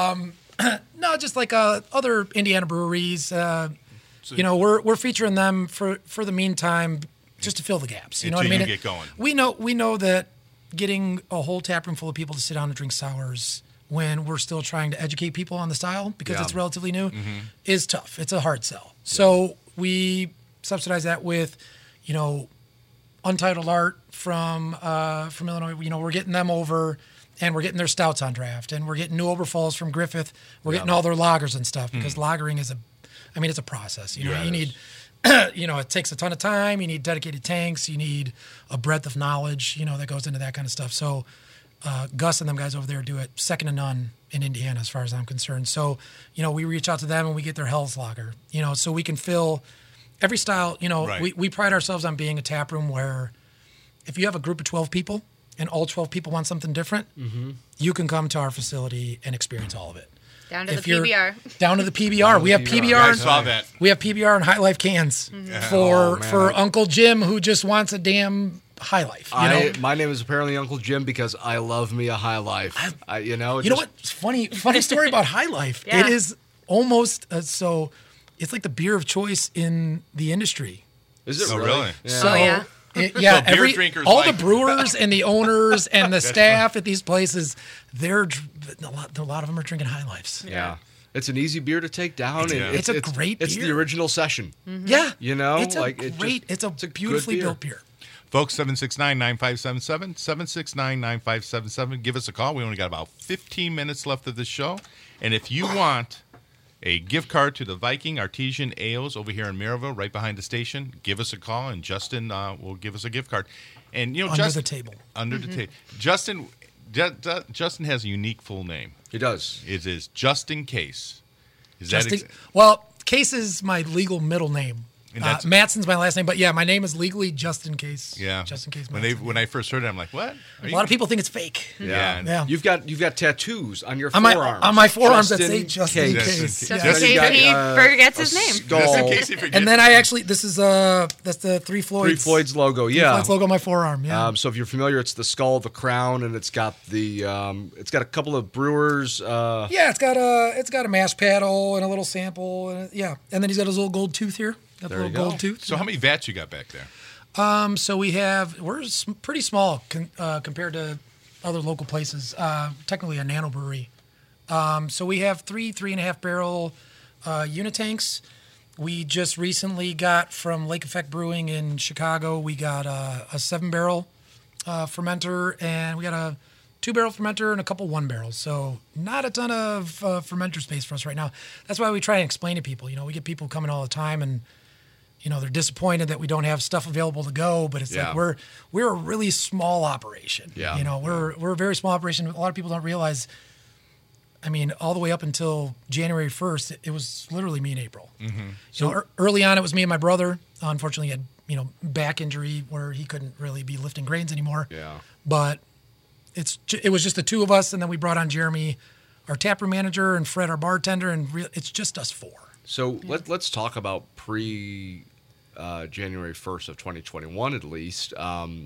No, just like uh, other Indiana breweries. Uh, So- you know, we're we're featuring them for for the meantime, just to fill the gaps. You know what I Until mean? you get going. We know we know that getting a whole tap room full of people to sit down and drink sours when we're still trying to educate people on the style because Yeah. it's relatively new Mm-hmm. is tough. It's a hard sell. So we subsidize that with, you know, Untitled Art from uh, from Illinois. You know, we're getting them over, and we're getting their stouts on draft, and we're getting New Oberfalls from Griffith. We're getting all their lagers and stuff because lagering is a, I mean, it's a process. You know, Yeah, you it need, you know, it takes a ton of time. You need dedicated tanks. You need a breadth of knowledge. You know, that goes into that kind of stuff. So uh, Gus and them guys over there do it second to none in Indiana, as far as I'm concerned. So, you know, we reach out to them and we get their Hell's Lager. You know, so we can fill every style. You know, Right. we we pride ourselves on being a tap room where if you have a group of twelve people and all twelve people want something different, you can come to our facility and experience all of it. down to If the you're- P B R. Down to the P B R. We have P B R. I and- saw that. We have P B R and High Life cans for Oh, man. for Uncle Jim who just wants a damn High Life. You know, I, my name is apparently Uncle Jim because I love me a High Life. I, you know, you know just- what? Funny funny story about High Life. Yeah. It is almost uh, so. It's like the beer of choice in the industry. Is it Oh, really? really? Yeah. So, Oh, yeah. it- yeah, So beer every, drinkers all like- the brewers and the owners and the staff at these places, they're dr- a lot, a lot of them are drinking High Lifes. Yeah. It's an easy beer to take down. It's and a- it's a great It's the beer. original session. Yeah, You know, it's a like, it just- great. it's a it's a good beautifully beer. built beer. Folks, seven six nine, nine five seven seven, seven six nine, nine five seven seven. Give us a call. We only got about fifteen minutes left of this show. And if you want a gift card to the Viking Artesian Ales over here in Maryville, right behind the station, give us a call, and Justin uh, will give us a gift card. And, you know, Under Justin, the table. Under the table. Justin, Ju- Ju- Justin has a unique full name. He does. It is Justin Case. Is Just that to- ex- well, Case is my legal middle name. And Uh, that's- Matson's my last name, but yeah, my name is legally Justin Case. yeah. Justin Case. When they Matson. when I first heard it, I'm like, what? Are a you- lot of people think it's fake. Yeah. Yeah. You've got you've got tattoos on your On my forearms. on my forearms that Justin say Justin Case. Case. Justin- Yeah. Just Justin in got, case he uh, forgets a his name. skull. Just in case he forgets. And then I actually this is uh that's the Three Floyds. Three Floyd's logo. Three Yeah. Floyds logo on my forearm. Yeah. Um, so if you're familiar, it's the skull, the crown, and it's got the um, it's got a couple of brewers. Uh, yeah, it's got a it's got a mash paddle and a little sample. And yeah, and then he's got his little gold tooth here. Got There the you little go. gold tooth. So how many vats you got back there? Um, so we have we're s- pretty small con, uh, compared to other local places. Uh, technically a nano brewery. Um, so we have three three and a half barrel uh, unit tanks. We just recently got from Lake Effect Brewing in Chicago. We got a, a seven barrel uh, fermenter, and we got a two barrel fermenter and a couple one barrels. So not a ton of uh, fermenter space for us right now. That's why we try and explain to people. You know, we get people coming all the time and. You know, they're disappointed that we don't have stuff available to go, but it's Yeah. like we're we're a really small operation. Yeah. You know, we're we're a very small operation. A lot of people don't realize. I mean, all the way up until January first, it, it was literally me and April. Mm-hmm. So ear early on, it was me and my brother. Unfortunately, he had you know back injury where he couldn't really be lifting grains anymore. Yeah. But it's ju- it was just the two of us, and then we brought on Jeremy, our taproom manager, and Fred, our bartender, and re- it's just us four. So let let's talk about pre uh, January first of twenty twenty-one at least. Um,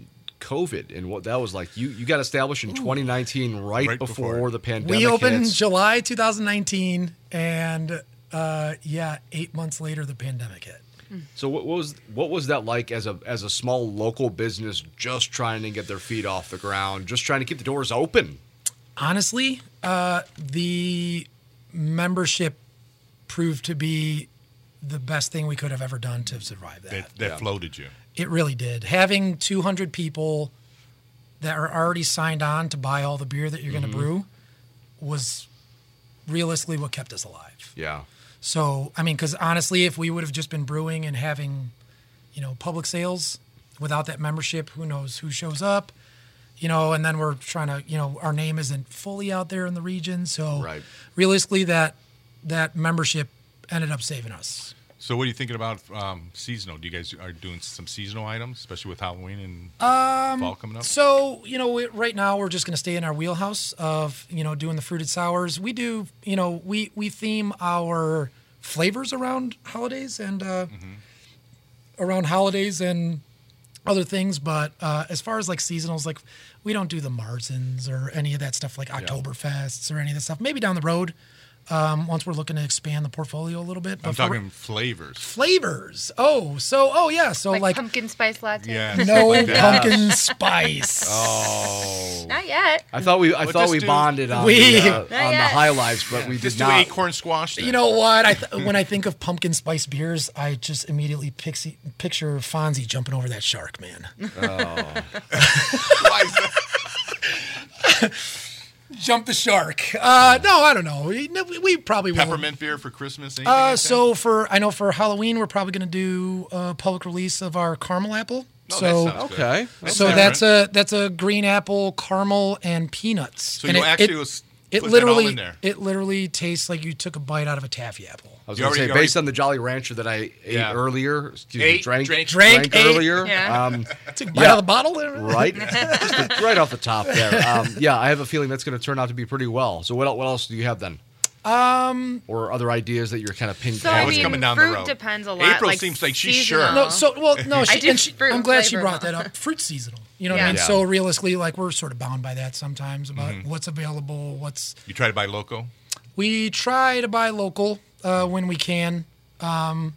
COVID and what that was like. You you got established in twenty nineteen, right, Right before, before. the pandemic. We opened hits. July two thousand nineteen, and uh, yeah, eight months later, the pandemic hit. So what was what was that like as a as a small local business, just trying to get their feet off the ground, just trying to keep the doors open? Honestly, uh, the membership proved to be the best thing we could have ever done to survive that. That, that Yeah. floated you. It really did. Having two hundred people that are already signed on to buy all the beer that you're going to brew was realistically what kept us alive. Yeah. So, I mean, because honestly, if we would have just been brewing and having, you know, public sales without that membership, who knows who shows up, you know, and then we're trying to, you know, our name isn't fully out there in the region. So, Right. realistically, that that membership ended up saving us. So what are you thinking about um, seasonal? Do you guys are doing some seasonal items, especially with Halloween and Um, fall coming up? So, you know, we, right now we're just going to stay in our wheelhouse of, you know, doing the fruited sours. We do, you know, we, we theme our flavors around holidays and uh, around holidays and other things. But uh, as far as like seasonals, like we don't do the Marzens or any of that stuff like Oktoberfests or any of that stuff. Maybe down the road, um, once we're looking to expand the portfolio a little bit. I'm But for- talking flavors. flavors. Oh, so, oh yeah. So Like, like, pumpkin spice latte. Yeah. no stuff like that. pumpkin spice. Oh. Not yet. I thought we I Well, thought just we do- bonded on We- the, uh, Not on the yet. high lives, but we did Just do not. acorn squash. Then. You know what? I th- when I think of pumpkin spice beers, I just immediately pixie, picture Fonzie jumping over that shark, man. Why is that? Jump the shark. Uh, no, I don't know. We, no, we- we probably will. Peppermint beer for Christmas. anything Uh, like so for I know for Halloween, we're probably going to do a public release of our caramel apple. Oh, that so sounds good. Okay. so different. that's a that's a green apple, caramel, and peanuts. So and you it, actually it, was it put that all literally in there. it literally tastes like you took a bite out of a taffy apple. I was You going to already- say, you based already- on the Jolly Rancher that I ate Yeah. earlier, excuse me, Ate, drank, drank. Drank, ate. earlier, Yeah. um, Took a bite Yeah. out of the bottle there. right, Just the- right off the top there. Um, yeah, I have a feeling that's going to turn out to be pretty well. So what el- what else do you have then? Um, or other ideas that you're kind of ping So Yeah, I what's mean, coming down the fruit road? depends a lot. April like seems like she's seasonal. sure. No, so well, no, she, do and she, fruit I'm glad she flavor brought well. that up. Fruit seasonal, you know what Yeah. I mean? Yeah. So realistically, like we're sort of bound by that sometimes about what's available, what's. You try to buy loco. We try to buy local uh, when we can. Um,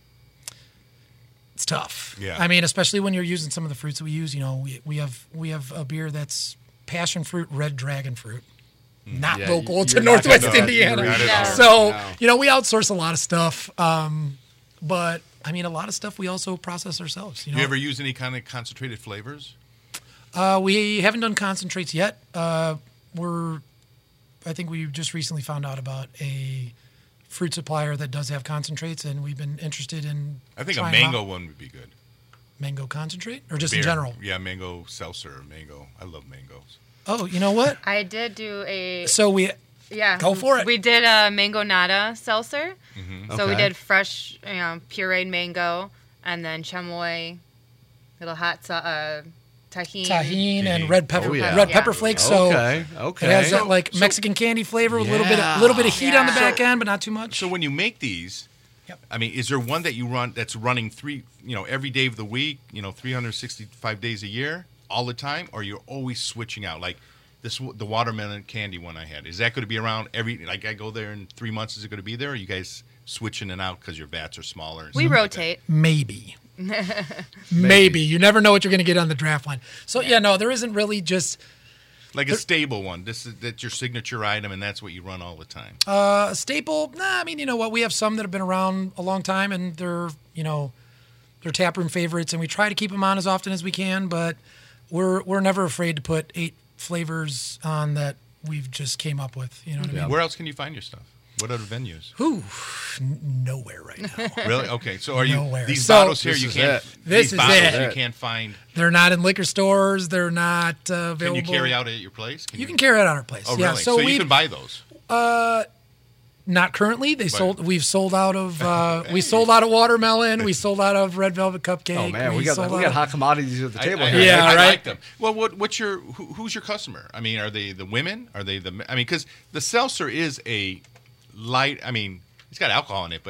it's tough. Yeah. I mean, especially when you're using some of the fruits that we use. You know, we we have we have a beer that's passion fruit, red dragon fruit. Not Yeah, local you're to not Northwest gonna- Indiana. you're not at all. So, No. you know, we outsource a lot of stuff. Um, but I mean, a lot of stuff we also process ourselves. You know, Do you ever use any kind of concentrated flavors? Uh, we haven't done concentrates yet. Uh, we're, I think we just recently found out about a fruit supplier that does have concentrates, and we've been interested in. I think a trying them mango out. one would be good. mango concentrate, or just Beer. in general. Yeah, mango seltzer, mango. I love mangoes. Oh, you know what? I did do a So we yeah. Go for it. We did a mango nata seltzer. So we Okay. did fresh, you know, pureed mango, and then chamoy, little hot sa- uh, tahini. tahine and Tahini. red pepper, Oh, yeah. red Yeah. pepper flakes. So okay, okay. it has that So- like so- Mexican candy flavor, with a little bit, Yeah. of, little bit of heat on the Yeah. back end, but not too much. So when you make these, Yep. I mean, is there one that you run that's running three, you know, every day of the week, you know, three hundred sixty-five days a year, all the time, or you're always switching out? Like this, the watermelon candy one I had. Is that going to be around every? Like I go there in three months, is it going to be there? Or are you guys switching it out because your vats are smaller? and We stuff like rotate. Maybe. Maybe. You never know what you're going to get on the draft line. So, yeah, no, there isn't really just that? Like a stable one. This is that's your signature item, and that's what you run all the time. a staple. Nah, I mean, you know what? We have some that have been around a long time, and they're, you know, they're taproom favorites, and we try to keep them on as often as we can, but we're we're never afraid to put eight flavors on that we've just came up with. You know what I mean? Where else can you find your stuff? What other venues? Ooh, n- nowhere right now. Really? Okay. So are you Nowhere. these So- bottles here? This You is can't. it. This these is bottles it. you can't find. They're not in liquor stores. They're not uh, Can available. you carry out at your place? You can carry it at our place. Oh, yeah. really? So, So, we you can buy those. not currently. They sold. We've sold out of. Uh, We sold out of watermelon. We sold out of red velvet cupcake. Oh man, we, got sold we out got of- hot commodities at the table I, I, here. Yeah, I, I right? like them. Well, what what's your who, who's your customer? I mean, are they the women? Are they the? I mean, because the seltzer is a light. I mean, it's got alcohol in it, but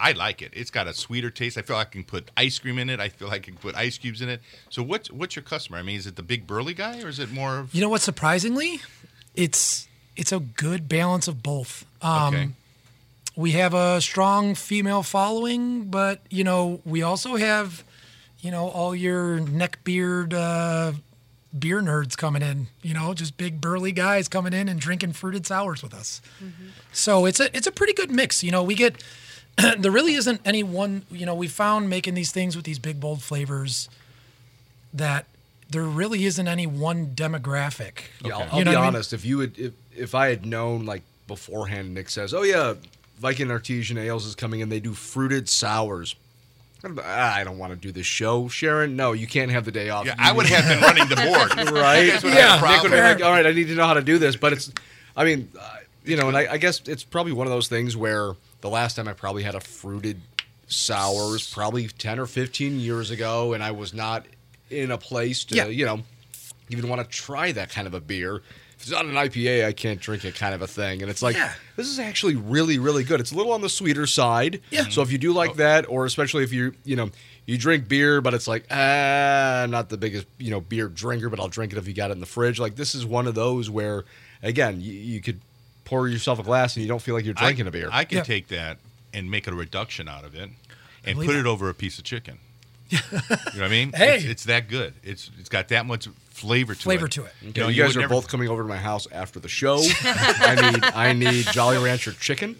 I like it. It's got a sweeter taste. I feel like I can put ice cream in it. I feel like I can put ice cubes in it. So what's what's your customer? I mean, is it the big burly guy or is it more of You know what? Surprisingly, it's it's a good balance of both. Um, okay? We have a strong female following, but you know we also have, you know, all your neckbeard uh, beer nerds coming in. You know, just big burly guys coming in and drinking fruited sours with us. Mm-hmm. So it's a it's a pretty good mix. You know, we get there really isn't any one. You know, we found making these things with these big bold flavors that there really isn't any one demographic. Yeah, I'll, Okay. I'll You know be what I mean? honest. If you would, if, if I had known like beforehand, Nick says, "Oh yeah, Viking Artesian Ales is coming in. They do fruited sours." Ah, I don't want to do this show, Sharon. No, you can't have the day off. Yeah, You I would need- have been running the board. right? You guys would have Yeah. had a Nick would problem. be like, "All right, I need to know how to do this." But it's, I mean, uh, you know, and I, I guess it's probably one of those things where the last time I probably had a fruited sour was probably ten or fifteen years ago, and I was not in a place to, Yeah. you know, even want to try that kind of a beer. If it's not an I P A, I can't drink it, kind of a thing. And it's like, Yeah. this is actually really, really good. It's a little on the sweeter side. Yeah. So if you do like that, or especially if you, you know, you drink beer, but it's like, ah, I'm not the biggest, you know, beer drinker, but I'll drink it if you got it in the fridge. Like, this is one of those where, again, you, you could pour yourself a glass and you don't feel like you're drinking I, a beer. I can Yeah. take that and make a reduction out of it and believe put it. it over a piece of chicken. You know what I mean? Hey. It's, it's that good. It's It's got that much flavor to Flavor it. to it. Okay, You know, you you guys would are never- both coming over to my house after the show. I need I need Jolly Rancher chicken.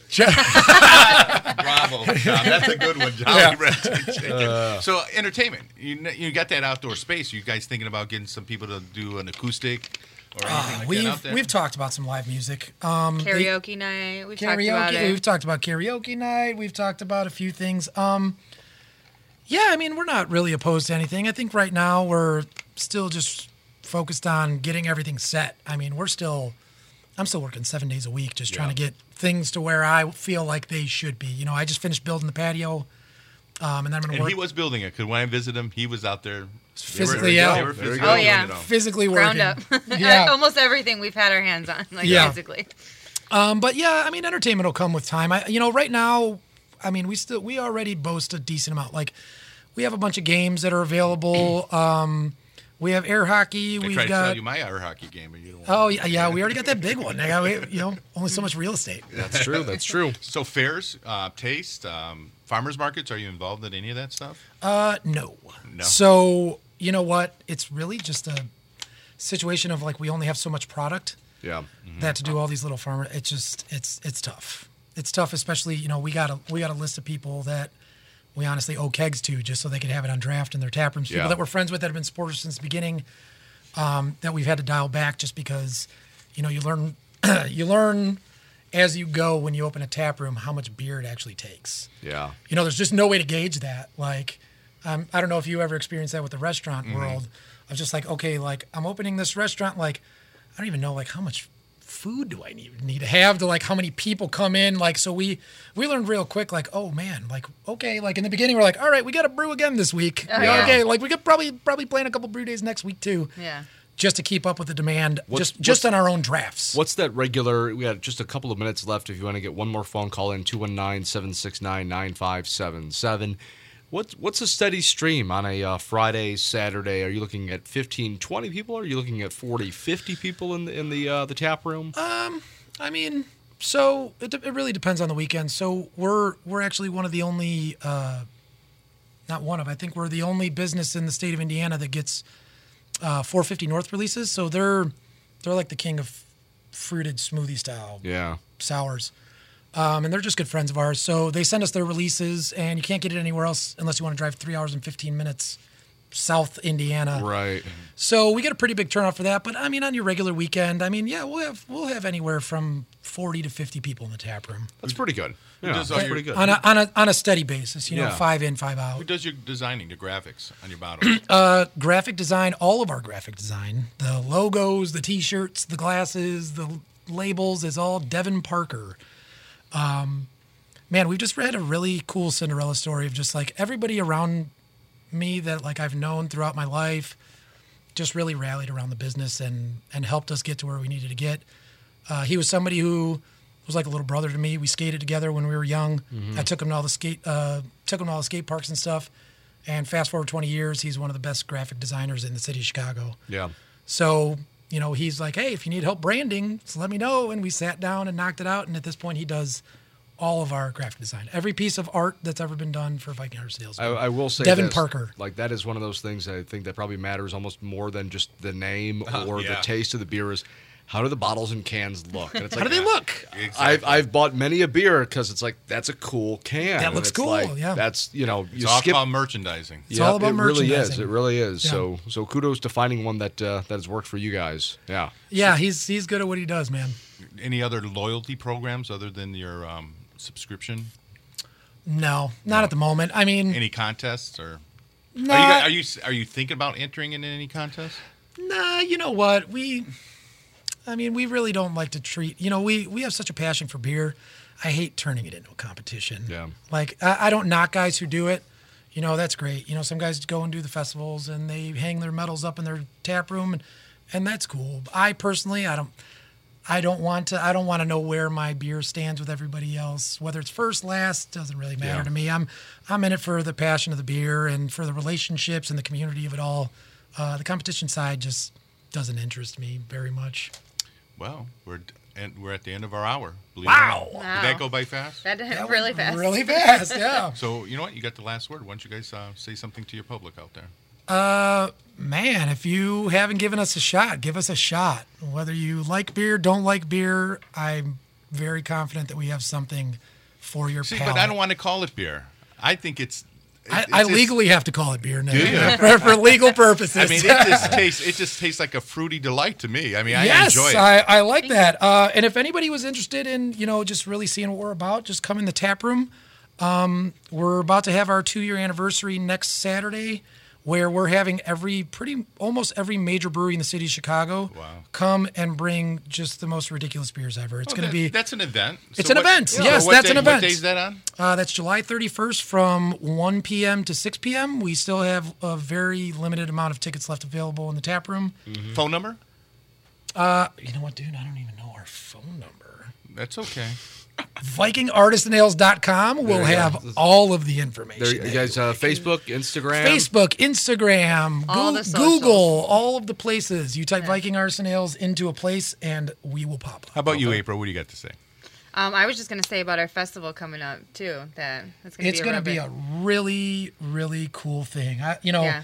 Bravo, Tom. That's a good one, Jolly Yeah. Rancher chicken. Uh. So entertainment. You kn- you got that outdoor space. You guys thinking about getting some people to do an acoustic or anything like that out We've there? we've talked about some live music. Um, they- Karaoke night. We've talked about karaoke. it. We've talked about karaoke night. We've talked about a few things. Um, yeah, I mean, we're not really opposed to anything. I think right now we're still just focused on getting everything set. I mean, we're still, I'm still working seven days a week, just trying to Yeah. get things to where I feel like they should be. You know, I just finished building the patio, um, and then I'm gonna And work he was building it because when I visited him, he was out there. Physically, they were, yeah. They were There you physically go. Oh, yeah. doing it all. physically working. Ground up. Yeah. Almost everything we've had our hands on, like Yeah. basically. Um, but yeah, I mean, entertainment will come with time. I, you know, right now, I mean, we still we already boast a decent amount. Like, we have a bunch of games that are available. Um, we have air hockey. I We've tried to got. sell you my air hockey game, and you don't. Oh yeah, yeah, we already got that big one. I got, we- you know, only so much real estate. That's true. That's true. So fairs, uh, taste, um, farmers markets. Are you involved in any of that stuff? Uh, no. No. So you know what? It's really just a situation of like we only have so much product. Yeah. that to do all these little farmer it's just it's it's tough it's tough especially you know we got a we got a list of people that we honestly owe kegs to just so they could have it on draft in their tap rooms people Yeah. that we're friends with that have been supporters since the beginning um, that we've had to dial back just because you know you learn you learn as you go when you open a tap room how much beer it actually takes Yeah. you know there's just no way to gauge that like um, I don't know if you ever experienced that with the restaurant Mm-hmm. world of just like okay like I'm opening this restaurant like I don't even know like how much food do I need need to have to like how many people come in like so we we learned real quick like oh man like okay like in the beginning we're like all right we got to brew again this week Oh, Yeah, yeah. okay like we could probably probably plan a couple brew days next week too Yeah. just to keep up with the demand What's- just just what's- on our own drafts What's that regular? We got just a couple of minutes left. If you want to get one more phone call in, two one nine, seven six nine, nine five seven seven. What's what's a steady stream on a uh, Friday, Saturday? Are you looking at fifteen, twenty people? Or are you looking at forty, fifty people in the in the uh, the tap room? I mean, so it, de- it really depends on the weekend. So we're we're actually one of the only, uh, not one of, I think we're the only business in the state of Indiana that gets uh, four fifty North releases. So they're they're like the king of fruited smoothie style yeah. sours, um, and they're just good friends of ours. So they send us their releases, and you can't get it anywhere else unless you want to drive three hours and fifteen minutes South Indiana. Right. So we get a pretty big turnout for that. But I mean, on your regular weekend, I mean, yeah, we'll have we'll have anywhere from forty to fifty people in the tap room That's pretty good. Yeah, does all that's your- pretty good. on a on a on a steady basis. You know, Yeah. five in, five Who out. does your designing, the graphics on your bottles? Uh, graphic design, all of our graphic design, the logos, the T-shirts, the glasses, the labels is all Devin Parker. Um, man, we've just read a really cool Cinderella story of just like everybody around me that like I've known throughout my life just really rallied around the business and and helped us get to where we needed to get. Uh, he was somebody who was like a little brother to me. We skated together when we were young. Mm-hmm. I took him to all the skate, uh, took him to all the skate parks and stuff. And fast forward twenty years, he's one of the best graphic designers in the city of Chicago. Yeah. So, you know, he's like, hey, if you need help branding, just let me know. And we sat down and knocked it out. And at this point, he does all of our graphic design. Every piece of art that's ever been done for Viking Art Sales. I, I will say Devin this, Parker. Like, that is one of those things I think that probably matters almost more than just the name Uh, or yeah. the taste of the beer is how do the bottles and cans look? And it's How like, do they look? Exactly. I've, I've bought many a beer because it's like, that's a cool can. That And looks it's cool, like, yeah. That's, you know, It's you all skip. called merchandising. It's all about It really is. merchandising. It really is. Yeah. So so kudos to finding one that uh, that has worked for you guys. Yeah. Yeah, he's he's good at what he does, man. Any other loyalty programs other than your um, subscription? No, not at the moment. I mean, Any contests or? no, Are you guys- are you are you thinking about entering in any contest? nah, you know what? We, I mean, we really don't like to treat, you know, we, we have such a passion for beer. I hate turning it into a competition. Yeah. Like, I, I don't knock guys who do it. You know, that's great. You know, some guys go and do the festivals and they hang their medals up in their tap room, and, and that's cool. I personally, I don't, I don't want to, I don't want to know where my beer stands with everybody else. Whether it's first, last, doesn't really matter Yeah. to me. I'm, I'm in it for the passion of the beer and for the relationships and the community of it all. Uh, the competition side just doesn't interest me very much. Well, we're d- and we're at the end of our hour. Believe Wow. it or not. Wow. Did that go by fast? That did That really went fast. Really fast, yeah. So you know what? You got the last word. Why don't you guys uh, say something to your public out there? Uh, man, if you haven't given us a shot, give us a shot. Whether you like beer, don't like beer, I'm very confident that we have something for your See, palate. but I don't want to call it beer. I think it's. I, it's I just- legally have to call it beer now. Do you? for, for legal purposes. I mean, it just tastes. It just tastes like a fruity delight to me. I mean, I yes, enjoy it. I, I like that. Uh, and if anybody was interested in, you know, just really seeing what we're about, just come in the tap room. Um, we're about to have our two-year anniversary next Saturday, where we're having every pretty almost every major brewery in the city of Chicago Wow. come and bring just the most ridiculous beers ever. It's Oh, going to that- be That's an event. It's So an event, so yes, what that's day- an event. What day is that on? uh, that's July thirty-first from one p.m. to six p.m. We still have a very limited amount of tickets left available in the tap room. Phone number? Uh, you know what, dude? I don't even know our phone number. That's okay. Viking Artists and Ales dot com will There you go. have all of the information. There, you guys, uh, Facebook, Instagram. Facebook, Instagram, All Goo- the socials. Google, all of the places. You type Viking Artists and Ales into a place, and we will pop How up. about you, April? What do you got to say? Um, I was just gonna say about our festival coming up too. That it's gonna It's be a going to rubber- be a really, really cool thing. I, you know, yeah.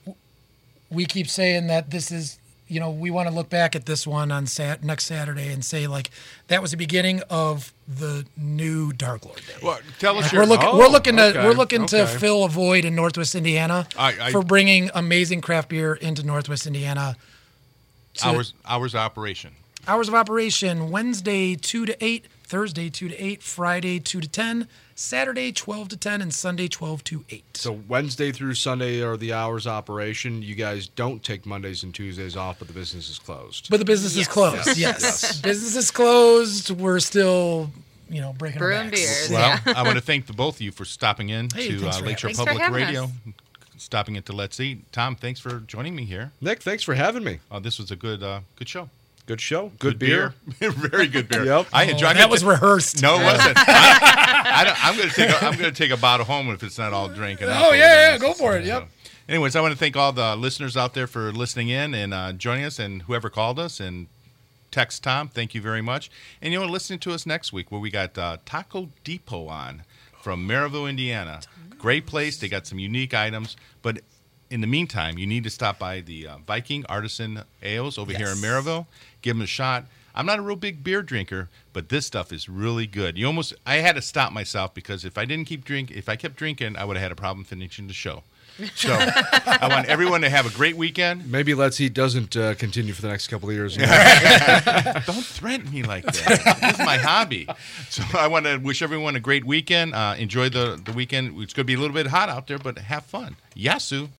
we keep saying that this is, you know, we want to look back at this one on sat- next Saturday and say, like, that was the beginning of the new Dark Lord Day. Well, tell us Like, your. we're looking, Oh, we're looking to, okay, we're looking to okay. fill a void in Northwest Indiana I- I- for bringing amazing craft beer into Northwest Indiana. to- hours hours of operation. Hours of operation: Wednesday two to eight, Thursday two to eight, Friday two to ten, Saturday twelve to ten, and Sunday twelve to eight. So Wednesday through Sunday are the hours of operation. You guys don't take Mondays and Tuesdays off, but the business is closed. But the business is Yes. closed. Yes, Yes. business is closed. We're still, you know, breaking our Brewing backs. beers. Well, I want to thank the both of you for stopping in Hey, to thanks uh, for Lakeshore having- Thanks for Public having Radio, us. stopping into Let's Eat. Tom, thanks for joining me here. Nick, thanks for having me. Uh, this was a good uh, good show. Good show. Good, beer. very good beer. Yep. I Oh, enjoy. that was rehearsed. No, it wasn't. I, I don't, I'm going to take. A, I'm going to take a bottle home if it's not all drinking. Oh, yeah, yeah, go for it, yep. Anyways, I want to thank all the listeners out there for listening in and uh, joining us, and whoever called us and text Tom. Thank you very much. And you know, listening to us next week, where we got uh, Taco Depot on from Maryville, Indiana. Great place. They got some unique items, but in the meantime, you need to stop by the uh, Viking Artisan Ales over here in Yes. Maryville. Give them a shot. I'm not a real big beer drinker, but this stuff is really good. You almost, I had to stop myself because if I didn't keep drink, if I kept drinking, I would have had a problem finishing the show. So I want everyone to have a great weekend. Maybe Let's Eat doesn't uh, continue for the next couple of years. Don't threaten me like that. This is my hobby. So I want to wish everyone a great weekend. Uh, enjoy the, the weekend. It's going to be a little bit hot out there, but have fun. Yasu.